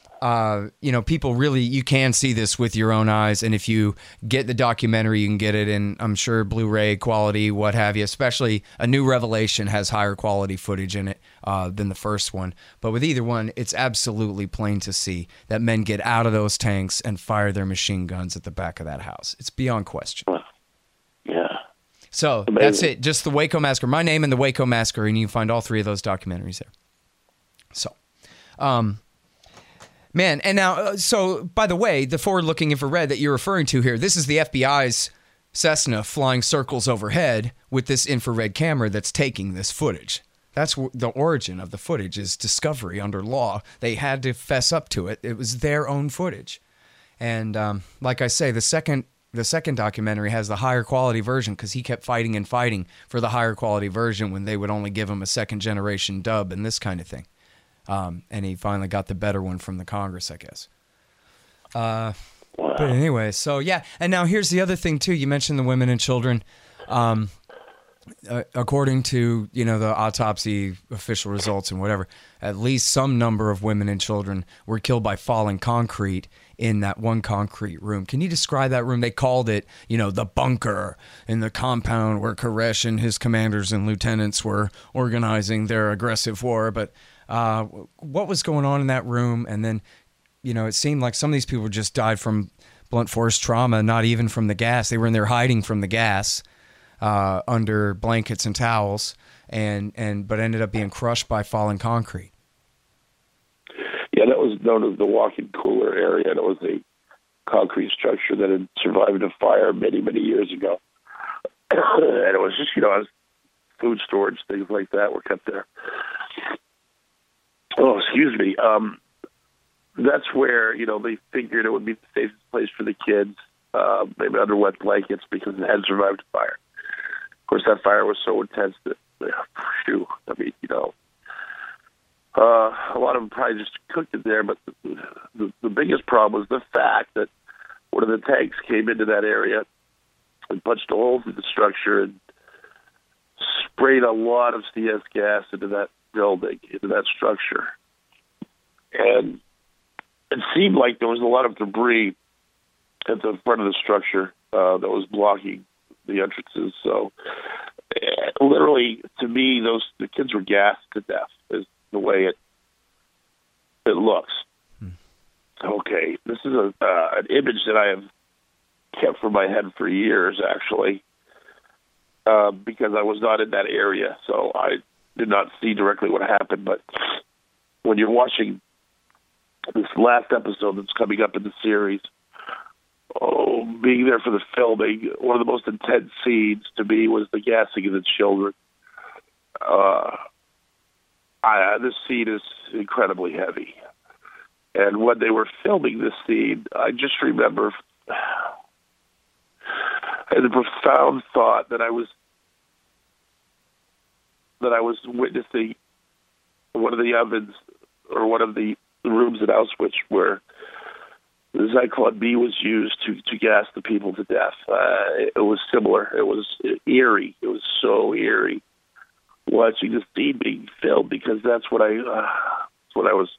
Uh, you know, people really, you can see this with your own eyes. And if you get the documentary, you can get it in, I'm sure, Blu-ray quality, what have you. Especially A New Revelation has higher quality footage in it uh, than the first one. But with either one, it's absolutely plain to see that men get out of those tanks and fire their machine guns at the back of that house. It's beyond question. Yeah. So Amazing. That's it. Just the Waco Massacre. My name and the Waco Massacre, and you can find all three of those documentaries there. So, um... Man, and now, uh, so, by the way, the forward-looking infrared that you're referring to here, this is the F B I's Cessna flying circles overhead with this infrared camera that's taking this footage. That's w- the origin of the footage, is discovery under law. They had to fess up to it. It was their own footage. And um, like I say, the second the second documentary has the higher quality version because he kept fighting and fighting for the higher quality version when they would only give him a second-generation dub and this kind of thing. Um, and he finally got the better one from the Congress, I guess. Uh, wow. But anyway, so yeah. And now here's the other thing, too. You mentioned the women and children. Um, uh, according to, you know, the autopsy official results and whatever, at least some number of women and children were killed by falling concrete in that one concrete room. Can you describe that room? They called it, you know, the bunker in the compound where Koresh and his commanders and lieutenants were organizing their aggressive war. But Uh, what was going on in that room? And then, you know, it seemed like some of these people just died from blunt force trauma, not even from the gas. They were in there hiding from the gas uh, under blankets and towels, and, and but ended up being crushed by falling concrete. Yeah, that was known as the walk-in cooler area. And it was a concrete structure that had survived a fire many, many years ago. And it was just, you know, food storage, things like that were kept there. Oh, excuse me. Um, that's where, you know, they figured it would be the safest place for the kids, uh, maybe under wet blankets, because it had survived a fire. Of course, that fire was so intense that, phew, I mean, you know, uh, a lot of them probably just cooked it there, but the, the, the biggest problem was the fact that one of the tanks came into that area and punched a hole through the structure and sprayed a lot of C S gas into that building, into that structure. And it seemed like there was a lot of debris at the front of the structure uh, that was blocking the entrances. So uh, literally, to me, those the kids were gassed to death is the way it it looks. Hmm. Okay, this is a uh, an image that I have kept from my head for years, actually, uh, because I was not in that area, so I did not see directly what happened. But when you're watching this last episode that's coming up in the series, oh, being there for the filming, one of the most intense scenes to me was the gassing of the children. Uh, I, this scene is incredibly heavy. And when they were filming this scene, I just remember I had a profound thought that I was that I was witnessing one of the ovens or one of the rooms at Auschwitz where the Zyklon B was used to, to gas the people to death. Uh, it, it was similar. It was eerie. It was so eerie watching the scene being filmed, because that's what I uh, that's what I was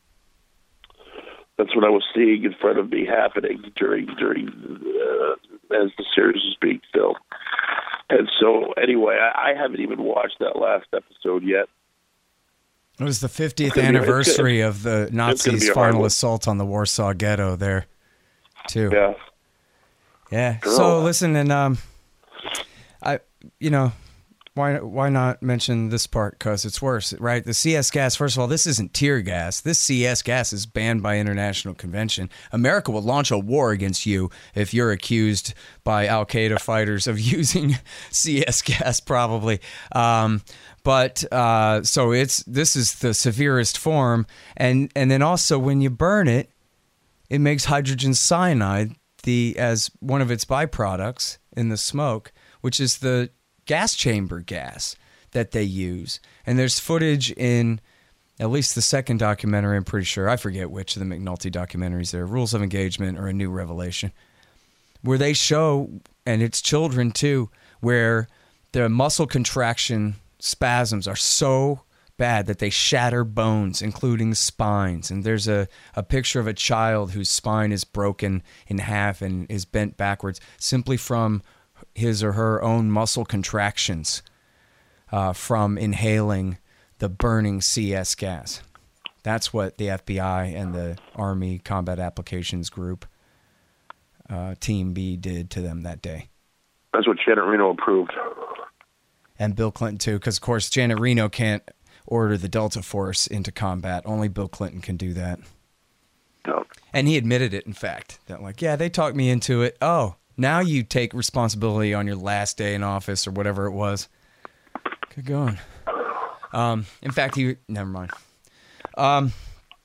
that's what I was seeing in front of me happening during during uh, as the series was being filmed. And so, anyway, I, I haven't even watched that last episode yet. It was the fiftieth anniversary gonna, of the Nazis' final assault on the Warsaw Ghetto there, too. Yeah. Yeah. Girl. So, listen, and, um, I, you know, why why not mention this part? Because it's worse, right? The C S gas, first of all, this isn't tear gas. This C S gas is banned by international convention. America will launch a war against you if you're accused by Al-Qaeda fighters of using C S gas, probably. Um, but uh, so it's this is the severest form. And, and then also when you burn it, it makes hydrogen cyanide the as one of its byproducts in the smoke, which is the gas chamber gas that they use. And there's footage in at least the second documentary, I'm pretty sure, I forget which of the McNulty documentaries there, Rules of Engagement or A New Revelation, where they show, and it's children too, where the muscle contraction spasms are so bad that they shatter bones, including spines. And there's a, a picture of a child whose spine is broken in half and is bent backwards simply from his or her own muscle contractions uh, from inhaling the burning C S gas. That's what the F B I and the Army Combat Applications Group, uh, Team B, did to them that day. That's what Janet Reno approved. And Bill Clinton, too, because, of course, Janet Reno can't order the Delta Force into combat. Only Bill Clinton can do that. No. And he admitted it, in fact. That, like, yeah, they talked me into it. Oh, now you take responsibility on your last day in office or whatever it was. Good going. Um, in fact, he... Never mind. Um,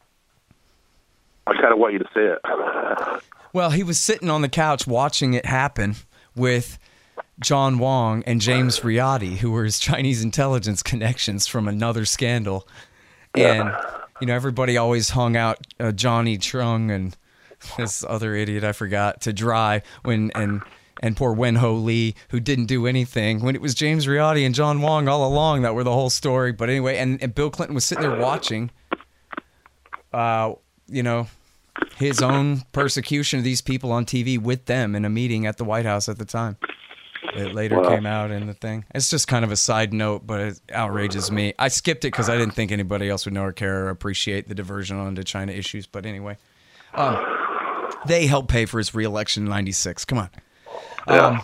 I kind of want you to say it. Well, he was sitting on the couch watching it happen with John Wong and James Riotti, who were his Chinese intelligence connections from another scandal. And, you know, everybody always hung out uh, Johnny Chung and this other idiot I forgot to dry when and and poor Wen Ho Lee, who didn't do anything, when it was James Riotti and John Wong all along that were the whole story. But anyway, and, and Bill Clinton was sitting there watching, uh, you know, his own persecution of these people on T V with them in a meeting at the White House at the time. It later wow. came out in the thing. It's just kind of a side note, but it outrages me. I skipped it because I didn't think anybody else would know or care or appreciate the diversion onto China issues. But anyway. Um, They helped pay for his re-election in ninety-six. Come on. Yeah. Um,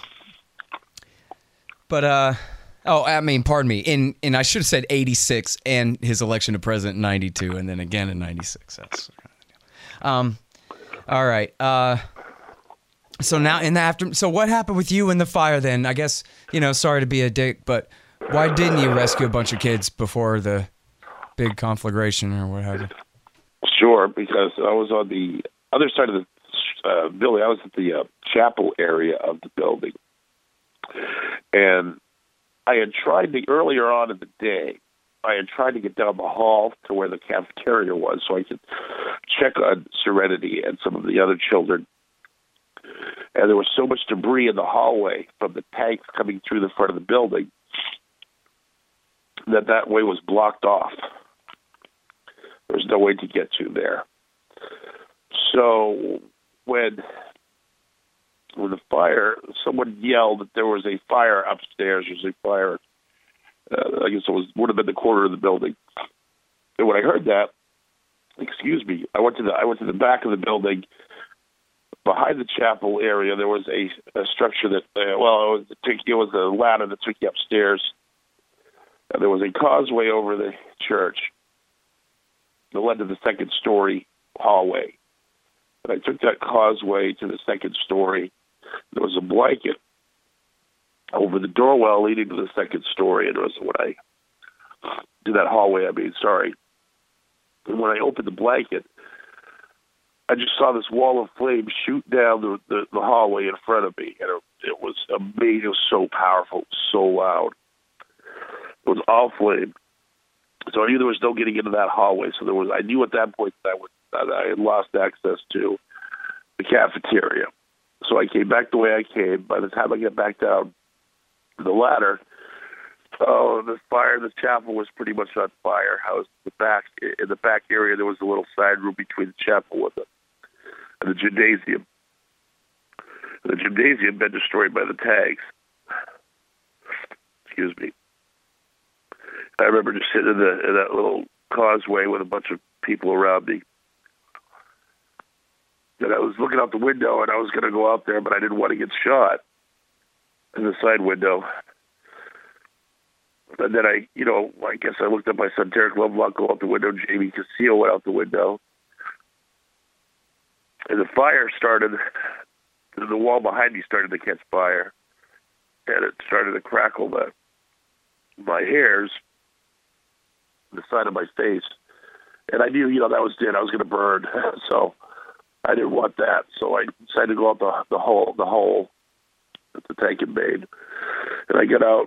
but, uh, oh, I mean, pardon me. In, in I should have said eighty-six and his election to president in ninety-two and then again in ninety-six. That's um, all right. Uh, So now in the after, so what happened with you in the fire then? I guess, you know, sorry to be a dick, but why didn't you rescue a bunch of kids before the big conflagration or what have you? Sure, because I was on the other side of the uh, building. I was at the uh, chapel area of the building. And I had tried to, earlier on in the day, I had tried to get down the hall to where the cafeteria was so I could check on Serenity and some of the other children. And there was so much debris in the hallway from the tanks coming through the front of the building that that way was blocked off. There was no way to get to there. So when when the fire, someone yelled that there was a fire upstairs. There was a fire. Uh, I guess it was would have been the corner of the building. And when I heard that, excuse me, I went to the I went to the back of the building. Behind the chapel area, there was a, a structure that, uh, well, it was, it was a ladder that took you upstairs. And there was a causeway over the church that led to the second story hallway. And I took that causeway to the second story. There was a blanket over the doorwell leading to the second story. And it was when I did that hallway, I mean, sorry. And when I opened the blanket, I just saw this wall of flame shoot down the, the, the hallway in front of me. And it, it was amazing. It was so powerful, so loud. It was all flame. So I knew there was no getting into that hallway. So there was, I knew at that point that I, would, that I had lost access to the cafeteria. So I came back the way I came. By the time I get back down the ladder, oh, the fire in the chapel was pretty much on fire. I was in the back, in the back area, there was a little side room between the chapel and the, and the gymnasium. The gymnasium had been destroyed by the tanks. Excuse me. I remember just sitting in, the, in that little causeway with a bunch of people around me. And I was looking out the window, and I was going to go out there, but I didn't want to get shot in the side window. And then I, you know, I guess I looked at my son, Derek Lovelock, go out the window. Jamie Castillo went out the window. And the fire started, the wall behind me started to catch fire. And it started to crackle the, my hairs, the side of my face. And I knew, you know, that was it. I was going to burn. So I didn't want that. So I decided to go out the, the hole, the hole that the tank had made. And I get out.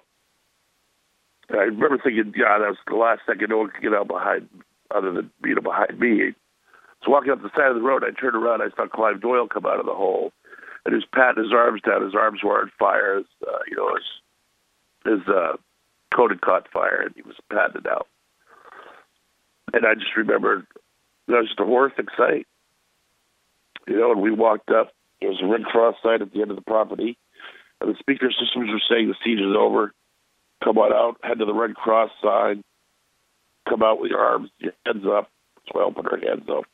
I remember thinking, yeah, that was the last second no one could get out behind, other than, you know, behind me. So walking up the side of the road, I turned around, I saw Clive Doyle come out of the hole, and he was patting his arms down. His arms were on fire. His, uh, you know, his, his uh, coat had caught fire, and he was patting it out. And I just remembered, that was just a horrific sight. You know, and we walked up. There was a Red Cross sign at the end of the property, and the speaker systems were saying the siege is over. Come on out, head to the Red Cross sign, come out with your arms, your heads up. That's why I opened her hands up.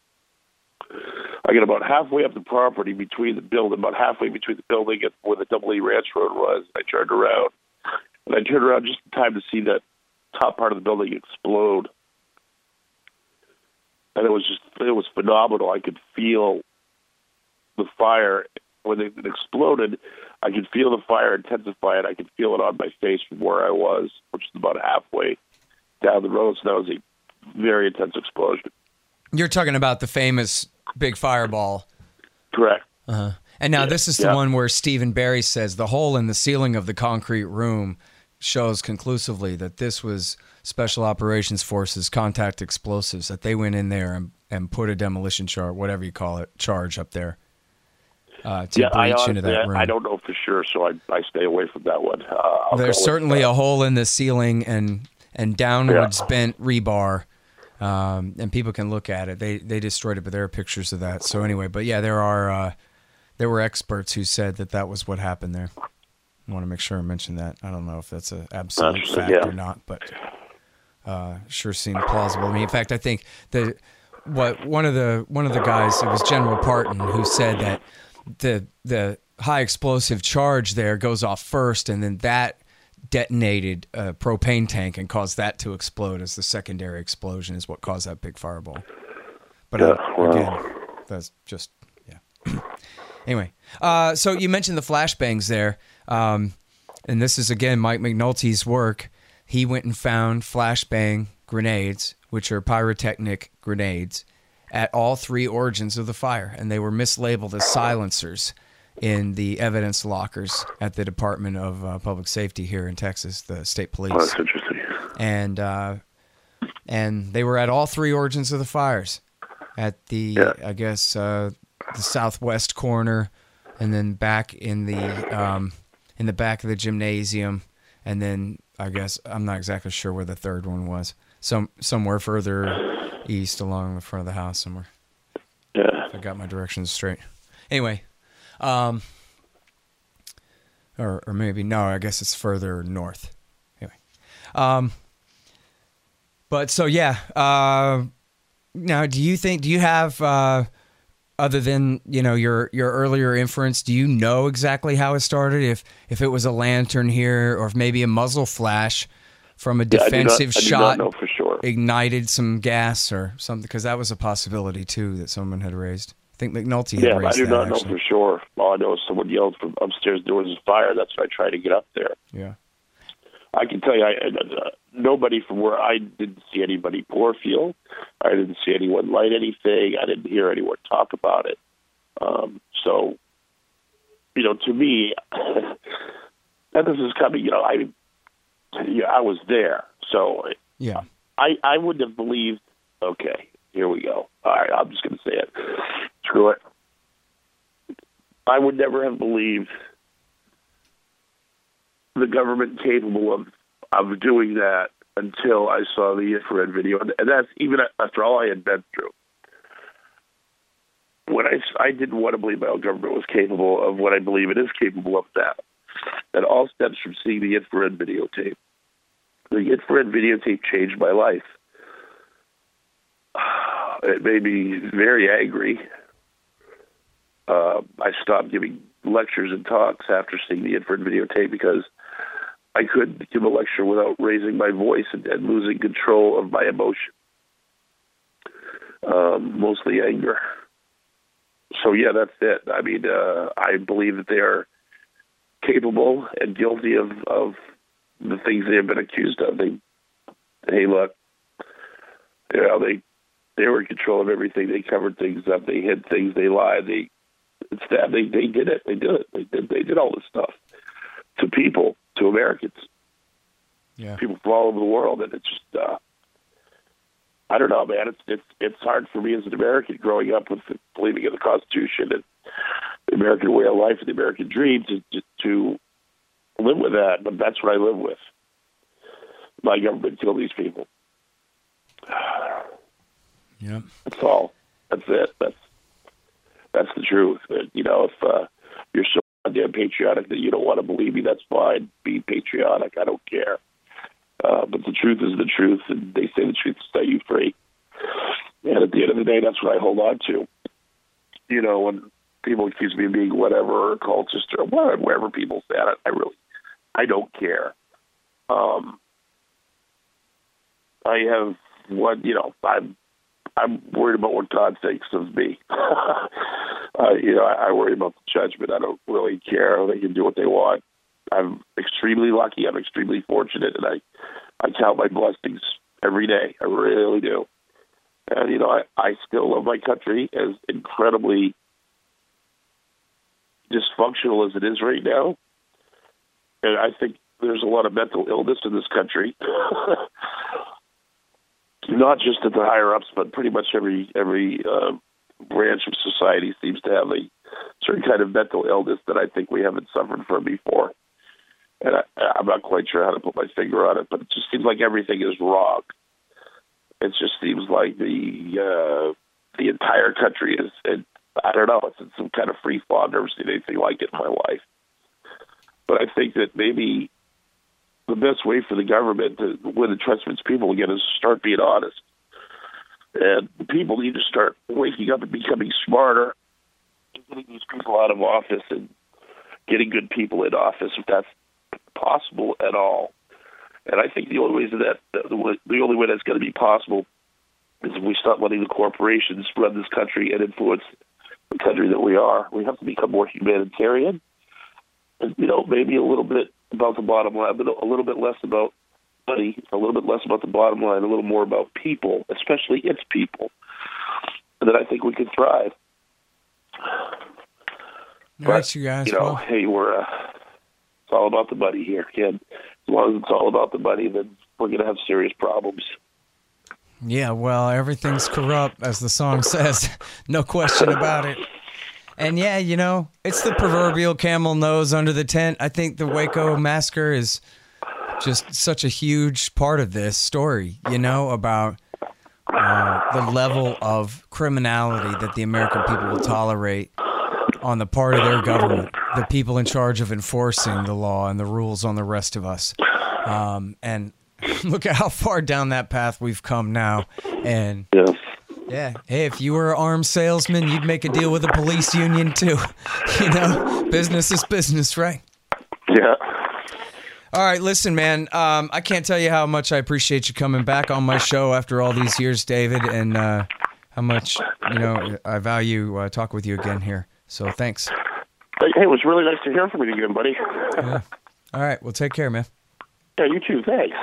I get about halfway up the property between the building, about halfway between the building and where the Double E Ranch Road was. I turned around, and I turned around just in time to see that top part of the building explode. And it was just, it was phenomenal. I could feel the fire. When it exploded, I could feel the fire intensify, and I could feel it on my face from where I was, which is about halfway down the road. So that was a very intense explosion. You're talking about the famous big fireball. Correct. Uh-huh. And now yeah. this is the yeah. one where Stephen Barry says the hole in the ceiling of the concrete room shows conclusively that this was Special Operations Forces contact explosives, that they went in there and, and put a demolition charge, whatever you call it, charge up there. Uh, to yeah, breach I, into that room. I don't know for sure, so I, I stay away from that one. Uh, There's certainly a hole in the ceiling and and downwards yeah. bent rebar, um, and people can look at it. They they destroyed it, but there are pictures of that. So anyway, but yeah, there are uh, there were experts who said that that was what happened there. I want to make sure I mention that. I don't know if that's an absolute fact yeah. or not, but uh, sure seemed plausible. I mean, in fact, I think the what one of the one of the guys, it was General Parton, who said that the the high explosive charge there goes off first, and then that detonated a propane tank and caused that to explode as the secondary explosion is what caused that big fireball. But yeah, uh, well. again, that's just, yeah. Anyway, uh, so you mentioned the flashbangs there, um, and this is, again, Mike McNulty's work. He went and found flashbang grenades, which are pyrotechnic grenades, at all three origins of the fire, and they were mislabeled as silencers in the evidence lockers at the Department of uh, Public Safety here in Texas, the state police. Oh, that's interesting. And uh, and they were at all three origins of the fires, at the yeah. I guess uh, the southwest corner, and then back in the um, in the back of the gymnasium, and then I guess I'm not exactly sure where the third one was. Some somewhere further east along the front of the house somewhere. Yeah, if I got my directions straight. Anyway, um, or or maybe no, I guess it's further north. Anyway, um, but so yeah. Uh, now, do you think? Do you have? Uh, Other than, you know, your your earlier inference, do you know exactly how it started? If if it was a lantern here, or if maybe a muzzle flash from a defensive yeah, I do not, shot I do not know for sure. ignited some gas or something, because that was a possibility too that someone had raised. I think McNulty had yeah, raised I do that, not actually. know for sure. All I know is someone yelled from upstairs, "There was a fire." That's why I tried to get up there. Yeah, I can tell you, I, uh, nobody from where I didn't see anybody pour fuel. I didn't see anyone light anything. I didn't hear anyone talk about it. Um, so, you know, to me, and this is coming, you know, I, yeah, I was there. So yeah, I, I wouldn't have believed, okay, here we go. All right, I'm just going to say it. Screw it. I would never have believed the government capable of, of doing that until I saw the infrared video. And that's even after all I had been through. When I, I didn't want to believe my own government was capable of what I believe it is capable of now. That all stems from seeing the infrared videotape. The infrared videotape changed my life. It made me very angry. Uh, I stopped giving lectures and talks after seeing the infrared videotape because I couldn't give a lecture without raising my voice and, and losing control of my emotion. Um, mostly anger. So, yeah, that's it. I mean, uh, I believe that they are capable and guilty of, of the things they have been accused of. They, hey, look, you know, they they were in control of everything. They covered things up. They hid things. They lied. They instead they they did it. They did it. They did they did all this stuff to people, to Americans, yeah, people from all over the world, and it's just. Uh, I don't know, man. It's it's it's hard for me as an American growing up with believing in the Constitution and the American way of life and the American dream to, to to live with that. But that's what I live with. My government killed these people. Yeah, that's all. That's it. That's that's the truth. You know, if uh, you're so goddamn patriotic that you don't want to believe me, that's fine. Be patriotic. I don't care. Uh, but the truth is the truth, and they say the truth will set you free. And at the end of the day, that's what I hold on to. You know, when people accuse me of being whatever, or cultist, or whatever people say, I, I really, I don't care. Um, I have what, you know, I'm, I'm worried about what God thinks of me. uh, you know, I, I worry about the judgment. I don't really care. They can do what they want. I'm extremely lucky. I'm extremely fortunate, and I, I count my blessings every day. I really do. And, you know, I, I still love my country, as incredibly dysfunctional as it is right now. And I think there's a lot of mental illness in this country. Not just at the higher-ups, but pretty much every every uh, branch of society seems to have a certain kind of mental illness that I think we haven't suffered from before. And I, I'm not quite sure how to put my finger on it, but it just seems like everything is wrong. It just seems like the uh, the entire country is, and I don't know, it's in some kind of free fall. I've never seen anything like it in my life. But I think that maybe the best way for the government to win the trust of its people again is to start being honest. And the people need to start waking up and becoming smarter, and getting these people out of office and getting good people in office, if that's possible at all. And I think the only way that the, the only way that's going to be possible is if we stop letting the corporations run this country and influence the country that we are. We have to become more humanitarian, and, you know, maybe a little bit about the bottom line, but a little bit less about money, a little bit less about the bottom line, a little more about people, especially its people, and then I think we could thrive. All right, you guys. You know, well. hey, we're uh, it's all about the money here, kid. As long as it's all about the money, then we're going to have serious problems. Yeah, well, everything's corrupt, as the song says. No question about it. And yeah, you know, it's the proverbial camel nose under the tent. I think the Waco massacre is just such a huge part of this story, you know, about uh, the level of criminality that the American people will tolerate on the part of their government, the people in charge of enforcing the law and the rules on the rest of us. Um, and look at how far down that path we've come now. And yeah. yeah, hey, if you were an arms salesman, you'd make a deal with the police union too. You know, business is business, right? Yeah. All right, listen, man, um, I can't tell you how much I appreciate you coming back on my show after all these years, David, and uh, how much, you know, I value uh, talking with you again here. So thanks. Hey, it was really nice to hear from you again, buddy. Yeah. All right, well, take care, man. Yeah, you too. Thanks.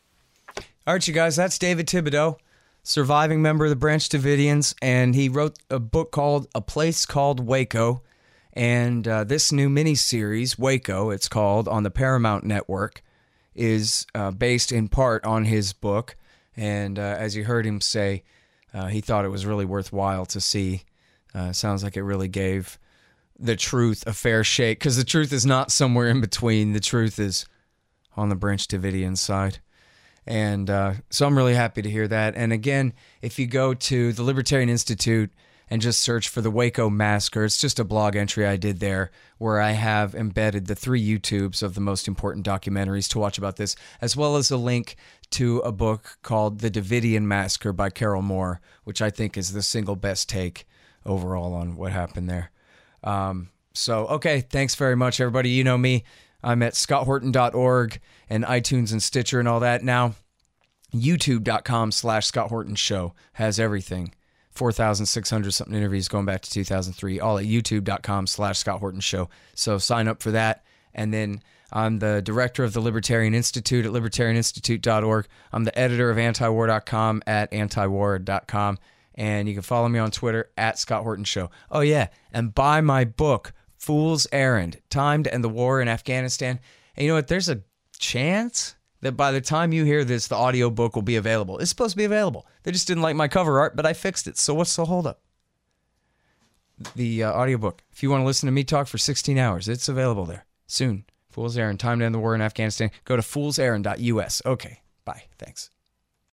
All right, you guys, that's David Thibodeau, surviving member of the Branch Davidians, and he wrote a book called A Place Called Waco. And uh, this new miniseries, Waco, it's called, on the Paramount Network, is uh, based in part on his book. And uh, as you heard him say, uh, he thought it was really worthwhile to see. Uh, sounds like it really gave the truth a fair shake, because the truth is not somewhere in between. The truth is on the Branch Davidian side. And uh, so I'm really happy to hear that. And again, if you go to the Libertarian Institute and just search for the Waco Massacre, it's just a blog entry I did there where I have embedded the three YouTubes of the most important documentaries to watch about this, as well as a link to a book called The Davidian Massacre by Carol Moore, which I think is the single best take overall on what happened there. Um, so, okay, thanks very much, everybody. You know me. I'm at scott horton dot org and iTunes and Stitcher and all that. Now, youtube.com slash Scott Horton Show has everything. four thousand six hundred something interviews going back to two thousand three, all at youtube.com slash Scott Horton Show. So sign up for that. And then I'm the director of the Libertarian Institute at libertarian institute dot org. I'm the editor of antiwar dot com at antiwar dot com. And you can follow me on Twitter at Scott Horton Show. Oh, yeah. And buy my book, Fool's Errand, Time to End the War in Afghanistan. And you know what? There's a chance that by the time you hear this, the audio book will be available. It's supposed to be available. They just didn't like my cover art, but I fixed it. So what's the holdup? The uh, audiobook. If you want to listen to me talk for sixteen hours, it's available there soon. Fool's Errand, Time to End the War in Afghanistan. Go to fools errand dot U S. Okay, bye. Thanks.